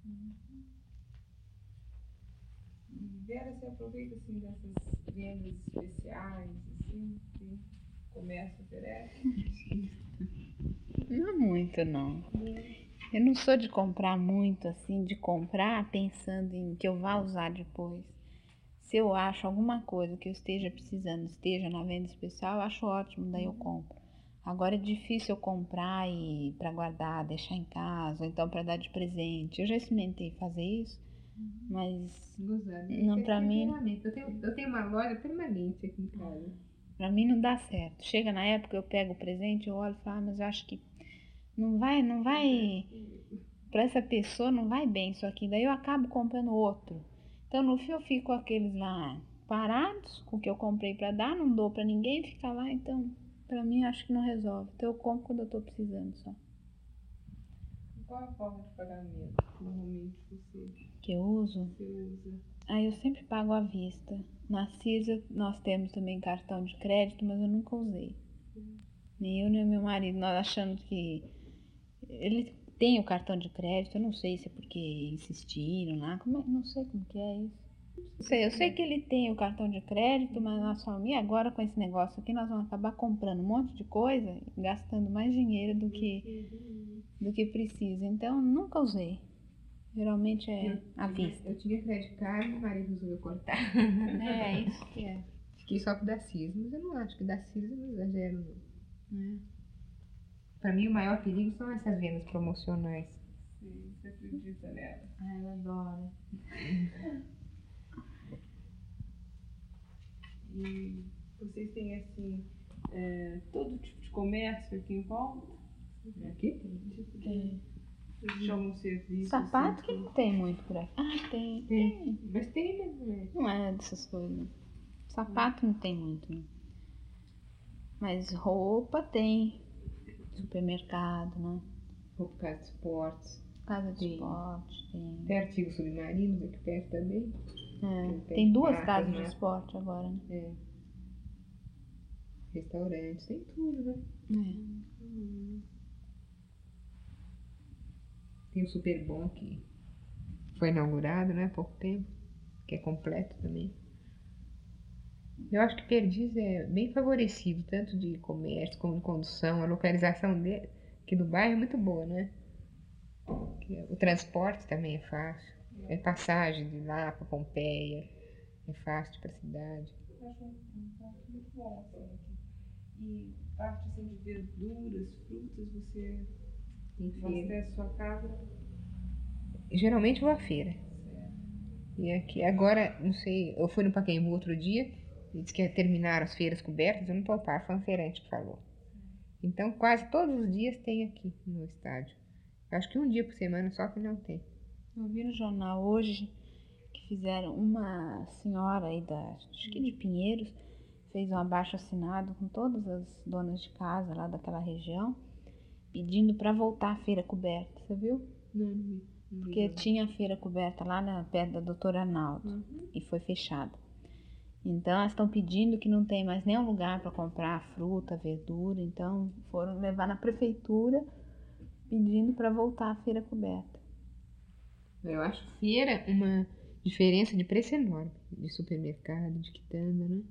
E Vera, você aproveita assim dessas vendas especiais, assim, que o comércio oferece? Não muito, não. Eu não sou de comprar muito, assim, de comprar pensando em que eu vá usar depois. Se eu acho alguma coisa que eu esteja precisando, esteja na venda especial, eu acho ótimo, daí eu compro. Agora é difícil eu comprar e para guardar, deixar em casa, ou então para dar de presente. Eu já experimentei fazer isso, mas não, para mim, Eu tenho, eu tenho uma loja permanente aqui em casa. para mim não dá certo. Chega na época eu pego o presente, eu olho e falo, ah, mas eu acho que não vai, não vai, para essa pessoa não vai bem isso aqui. Daí eu acabo comprando outro. Então no fim eu fico com aqueles lá parados com o que eu comprei para dar, não dou para ninguém ficar lá, então para mim acho que não resolve. Então eu compro quando eu tô precisando só. Qual é a forma de pagamento que normalmente você, Que eu uso? você usa? Ah, eu sempre pago à vista. Na Cisa nós temos também cartão de crédito, mas eu nunca usei. Nem eu nem meu marido, nós achamos que ele tem o cartão de crédito, eu não sei se é porque insistiram lá, como é, não sei como que é isso. Não sei, eu sei que ele tem o cartão de crédito, mas nós falamos, e agora com esse negócio aqui nós vamos acabar comprando um monte de coisa e gastando mais dinheiro do que, do que precisa. Então nunca usei. Geralmente é à vista. Eu tinha crédito card, meu marido resolveu cortar. É, isso que é. Fiquei só com o da Cis, mas eu não acho que da Cis eu não exagero, não. É. Pra mim, o maior perigo são essas vendas promocionais. Sim, você acredita nela? Ah, eu adoro. E vocês têm, assim, é, todo tipo de comércio aqui em volta? Aqui? Tipo de... Tem. Vocês chamam serviço? Sapato assim, que não tem muito por aqui. Ah, tem. Tem. Mas tem, mas não é. Não é dessas coisas, não. Sapato não tem muito, não. Mas roupa tem. Supermercado, né? Roupa, casa de esportes. Casa de Tem. esporte, tem. Tem artigos submarinos aqui perto também. É, Tem tem duas marcas, casas de né? esporte agora, né? É. Restaurantes, tem tudo, né? É. Tem o Super Bom que foi inaugurado, né, há pouco tempo, que é completo também. Eu acho que Perdiz é bem favorecido, tanto de comércio como de condução. A localização dele, aqui do bairro é muito boa, né? O transporte também é fácil. É passagem de lá para Pompeia, é fácil de ir para a cidade. Eu acho um, um ponto muito bom, assim, aqui. E parte, assim, de verduras, frutas, você Tem feira. abastece sua casa? Geralmente vou à feira. Certo. E aqui, agora, não sei, eu fui no Pacaembu outro dia, e disse que terminaram as feiras cobertas, eu não topava, foi um feirante que falou. Então, quase todos os dias tem aqui no estádio. Eu acho que um dia por semana só que não tem. Eu vi no jornal hoje que fizeram uma senhora aí da, acho que de Pinheiros, fez um abaixo-assinado com todas as donas de casa lá daquela região, pedindo para voltar à feira coberta, você viu? Não, não vi. Não vi, Porque não. tinha a feira coberta lá na perto da doutora Arnaldo Uhum. e foi fechada. Então elas estão pedindo que não tem mais nenhum lugar para comprar fruta, verdura, então foram levar na prefeitura pedindo para voltar à feira coberta. Eu acho feira uma diferença de preço enorme de supermercado, de quitanda, né?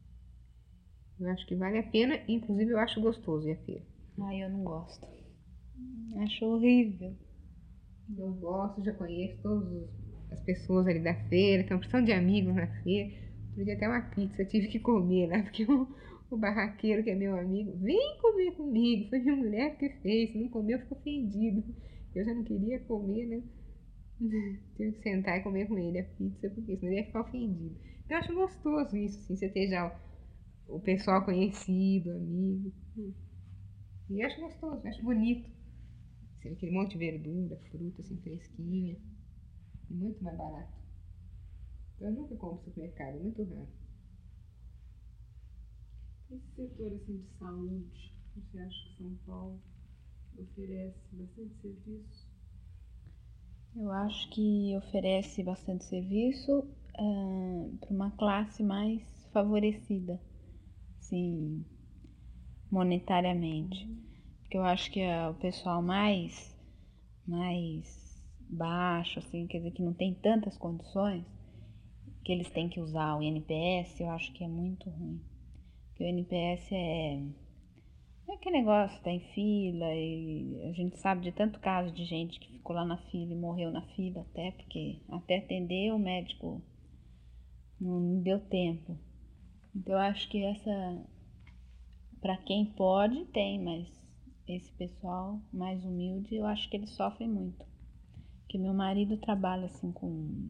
Eu acho que vale a pena, inclusive eu acho gostoso ir à feira. Ai, eu não gosto. Acho horrível. Eu gosto, já conheço todas as pessoas ali da feira, tem uma porção de amigos na feira. Outro dia até uma pizza, eu tive que comer lá, porque o, o barraqueiro, que é meu amigo, vem comer comigo. Foi minha mulher que fez, se não comeu, ficou ofendido. Eu já não queria comer, né? Tive que sentar e comer com ele a pizza, porque senão ele ia ficar ofendido. Então eu acho gostoso isso, assim, você ter já o, o pessoal conhecido, amigo. E eu acho gostoso, eu acho bonito. Você vê aquele monte de verdura, fruta assim, fresquinha. E muito mais barato. Eu nunca compro no supermercado, é muito raro. Esse setor, assim, de saúde, você acha que São Paulo oferece bastante serviço? Eu acho que oferece bastante serviço para uma classe mais favorecida, assim, monetariamente. Porque eu acho que é o pessoal mais, mais baixo, assim, quer dizer, que não tem tantas condições, que eles têm que usar o I N P S, eu acho que é muito ruim. Porque o I N P S é, é aquele negócio, tá em fila, e a gente sabe de tanto caso de gente que ficou lá na fila e morreu na fila até, porque até atender o médico não, não deu tempo. Então eu acho que essa, para quem pode, tem, mas esse pessoal mais humilde, eu acho que eles sofrem muito. Porque meu marido trabalha assim com,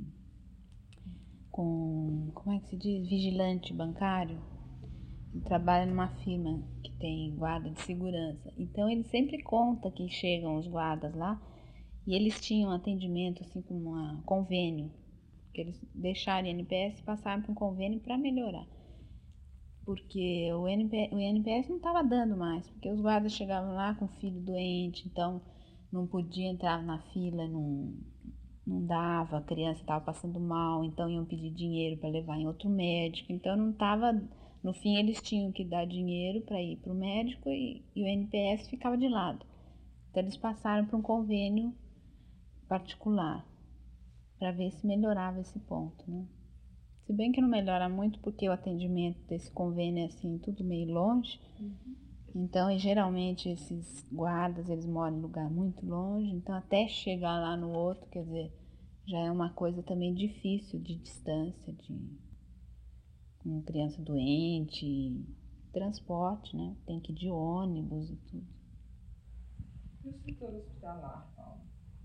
com, como é que se diz? Vigilante bancário. Ele trabalha numa firma que tem guarda de segurança. Então ele sempre conta que chegam os guardas lá e eles tinham atendimento assim com um convênio Porque eles deixaram o I N P S e passaram para um convênio para melhorar. Porque o, NP, o I N P S não estava dando mais, porque os guardas chegavam lá com o filho doente, então não podia entrar na fila, não, não dava, a criança estava passando mal, então iam pedir dinheiro para levar em outro médico, então não estava, no fim eles tinham que dar dinheiro para ir para o médico e, e o I N P S ficava de lado. Então eles passaram para um convênio particular, para ver se melhorava esse ponto, né? Se bem que não melhora muito porque o atendimento desse convênio é assim, tudo meio longe. Uhum. Então, e geralmente esses guardas, eles moram em lugar muito longe, então até chegar lá no outro, quer dizer, já é uma coisa também difícil de distância, de com criança doente, transporte, né? Tem que ir de ônibus e tudo. E o setor hospitalar, Paulo?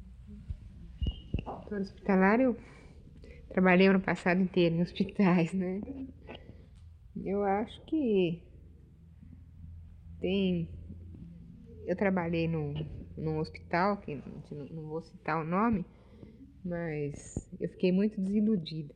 O setor hospitalar, eu trabalhei ano passado inteiro em hospitais, né? Eu acho que tem... Eu trabalhei num, num hospital, que não, não vou citar o nome, mas eu fiquei muito desiludida.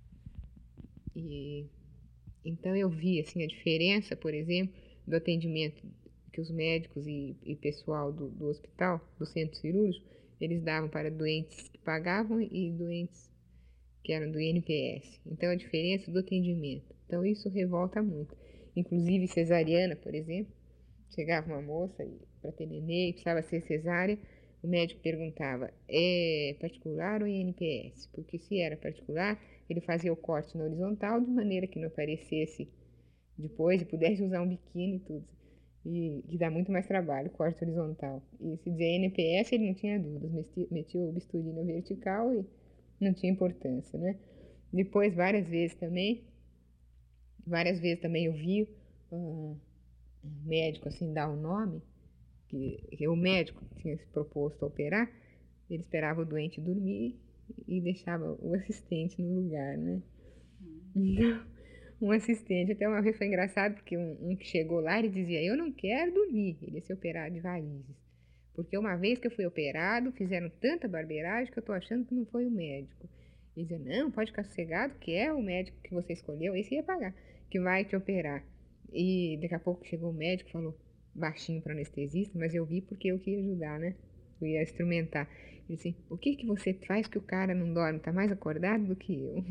E então eu vi assim a diferença, por exemplo, do atendimento que os médicos e, e pessoal do, do hospital, do centro cirúrgico, eles davam para doentes que pagavam e doentes que eram do I N P S. Então a diferença do atendimento. Então isso revolta muito. Inclusive cesariana, por exemplo, chegava uma moça para ter neném, precisava ser cesárea, o médico perguntava, é particular ou I N P S? Porque se era particular, ele fazia o corte na horizontal de maneira que não aparecesse depois e pudesse usar um biquíni e tudo. E que dá muito mais trabalho, corte horizontal. E se dizia I N P S, ele não tinha dúvidas, metia, metia o bisturi na vertical e não tinha importância, né? Depois, várias vezes também, várias vezes também eu vi um médico assim dar o um nome, que, que o médico tinha se proposto a operar, ele esperava o doente dormir e deixava o assistente no lugar, né? Então, um assistente, até uma vez foi engraçado, porque um, um que chegou lá, ele dizia, eu não quero dormir, ele ia ser operado de varizes. Porque uma vez que eu fui operado, fizeram tanta barbeiragem que eu tô achando que não foi o médico. Ele dizia, não, pode ficar sossegado, que é o médico que você escolheu, esse ia pagar, que vai te operar. E daqui a pouco chegou o médico, falou baixinho para o anestesista, mas eu vi porque eu queria ajudar, né? Eu ia instrumentar. Ele disse, o que que você faz que o cara não dorme? Tá mais acordado do que eu.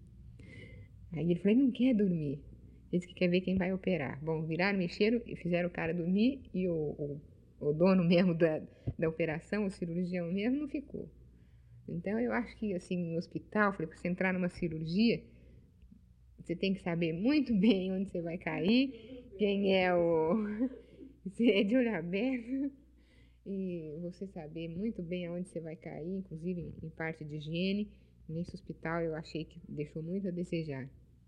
Aí ele falou, ele não quer dormir. Ele disse que quer ver quem vai operar. Bom, viraram, mexeram e fizeram o cara dormir e o, o, o dono mesmo da, da operação, o cirurgião mesmo, não ficou. Então eu acho que assim, no hospital, falei, para você entrar numa cirurgia, você tem que saber muito bem onde você vai cair, quem é o... Você é de olho aberto e você saber muito bem aonde você vai cair, inclusive em parte de higiene. Nesse hospital eu achei que deixou muito a desejar.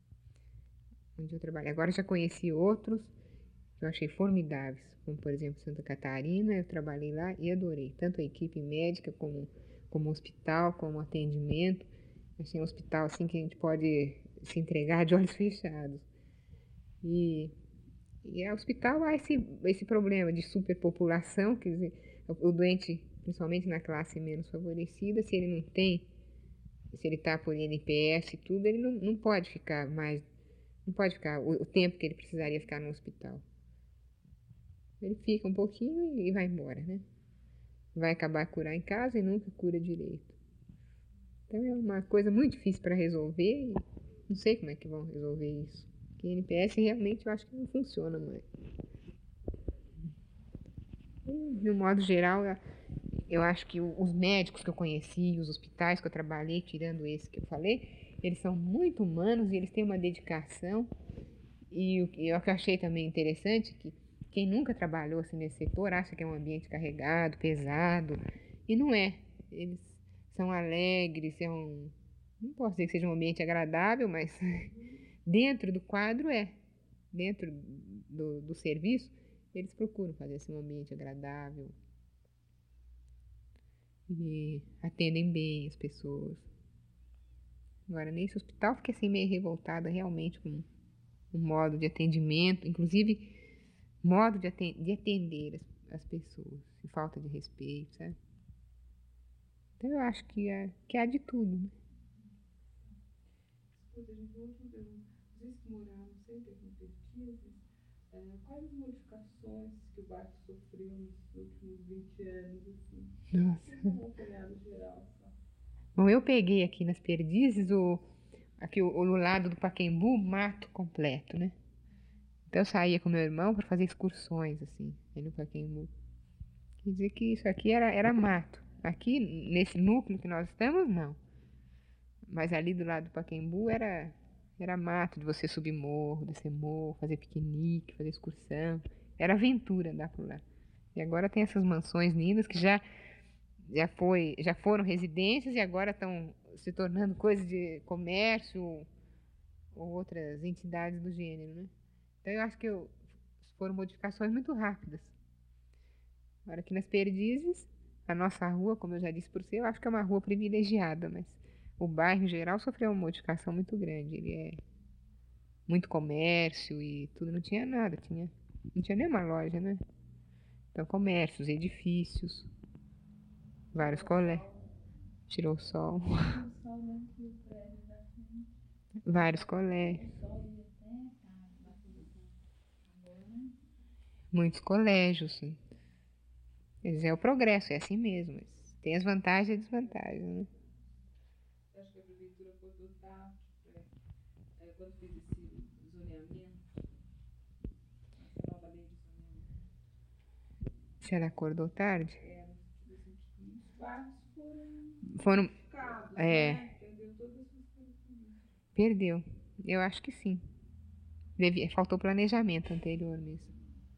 Onde eu trabalhei. Agora já conheci outros que eu achei formidáveis, como por exemplo Santa Catarina, eu trabalhei lá e adorei, tanto a equipe médica como como hospital, como atendimento. Achei um hospital assim que a gente pode se entregar de olhos fechados. E, e é hospital há esse, esse problema de superpopulação, quer dizer, o doente, principalmente na classe menos favorecida, se ele não tem, se ele está por I N P S e tudo, ele não, não pode ficar mais, não pode ficar o, o tempo que ele precisaria ficar no hospital. Ele fica um pouquinho e vai embora, né? Vai acabar a curar em casa e nunca cura direito. Então é uma coisa muito difícil para resolver e não sei como é que vão resolver isso. Porque N P S realmente eu acho que não funciona mais. De um modo geral, eu acho que os médicos que eu conheci, os hospitais que eu trabalhei, tirando esse que eu falei, eles são muito humanos e eles têm uma dedicação. E o que eu achei também interessante que quem nunca trabalhou assim nesse setor acha que é um ambiente carregado, pesado, e não é. Eles são alegres, é um, não posso dizer que seja um ambiente agradável, mas dentro do quadro é. Dentro do, do serviço, eles procuram fazer assim, um ambiente agradável e atendem bem as pessoas. Agora, nesse hospital, fiquei assim meio revoltada realmente com o modo de atendimento, inclusive modo de atender, de atender as, as pessoas, e falta de respeito, sabe? Então eu acho que é, que há de tudo, né? coisa, gente, uma última pergunta. Vocês que moraram sempre aqui em Perdizes, eh, quais as modificações que o bairro sofreu nesses últimos vinte anos, assim? Nossa. Vocês dão uma olhada geral, só. Bom, eu peguei aqui nas Perdizes, o, aqui o, o lado do Pacaembu, mato completo, né? Então eu saía com meu irmão para fazer excursões, assim, aí no Pacaembu. Quer dizer que isso aqui era, era mato. Aqui, nesse núcleo que nós estamos, não. Mas ali do lado do Pacaembu era, era mato, de você subir morro, descer morro, fazer piquenique, fazer excursão. Era aventura andar por lá. E agora tem essas mansões lindas que já, já, foi, já foram residências e agora estão se tornando coisas de comércio ou outras entidades do gênero, né? Então eu acho que eu, foram modificações muito rápidas. Agora aqui nas Perdizes, a nossa rua, como eu já disse por você, eu acho que é uma rua privilegiada, mas o bairro em geral sofreu uma modificação muito grande. Ele é muito comércio e tudo, não tinha nada, tinha, não tinha nenhuma loja, né? Então, comércios, edifícios, vários colégios. Tirou o sol. Vários colégios. Muitos colégios. Quer dizer, é o progresso, é assim mesmo. Tem as vantagens e as desvantagens, né? Você acha que a prefeitura acordou tarde, é, quando fez esse zoneamento, essa nova lei de zoneamento? Se ela acordou tarde? É, os bairros foram Foram. modificados, É. né? Perdeu todas as suas características. Perdeu. Eu acho que sim. Devia, faltou planejamento anterior mesmo.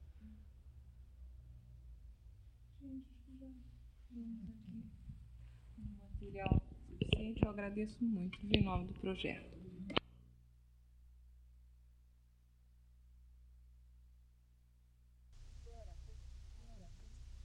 Gente, acho que já temos aqui um material suficiente. Eu agradeço muito em nome do projeto.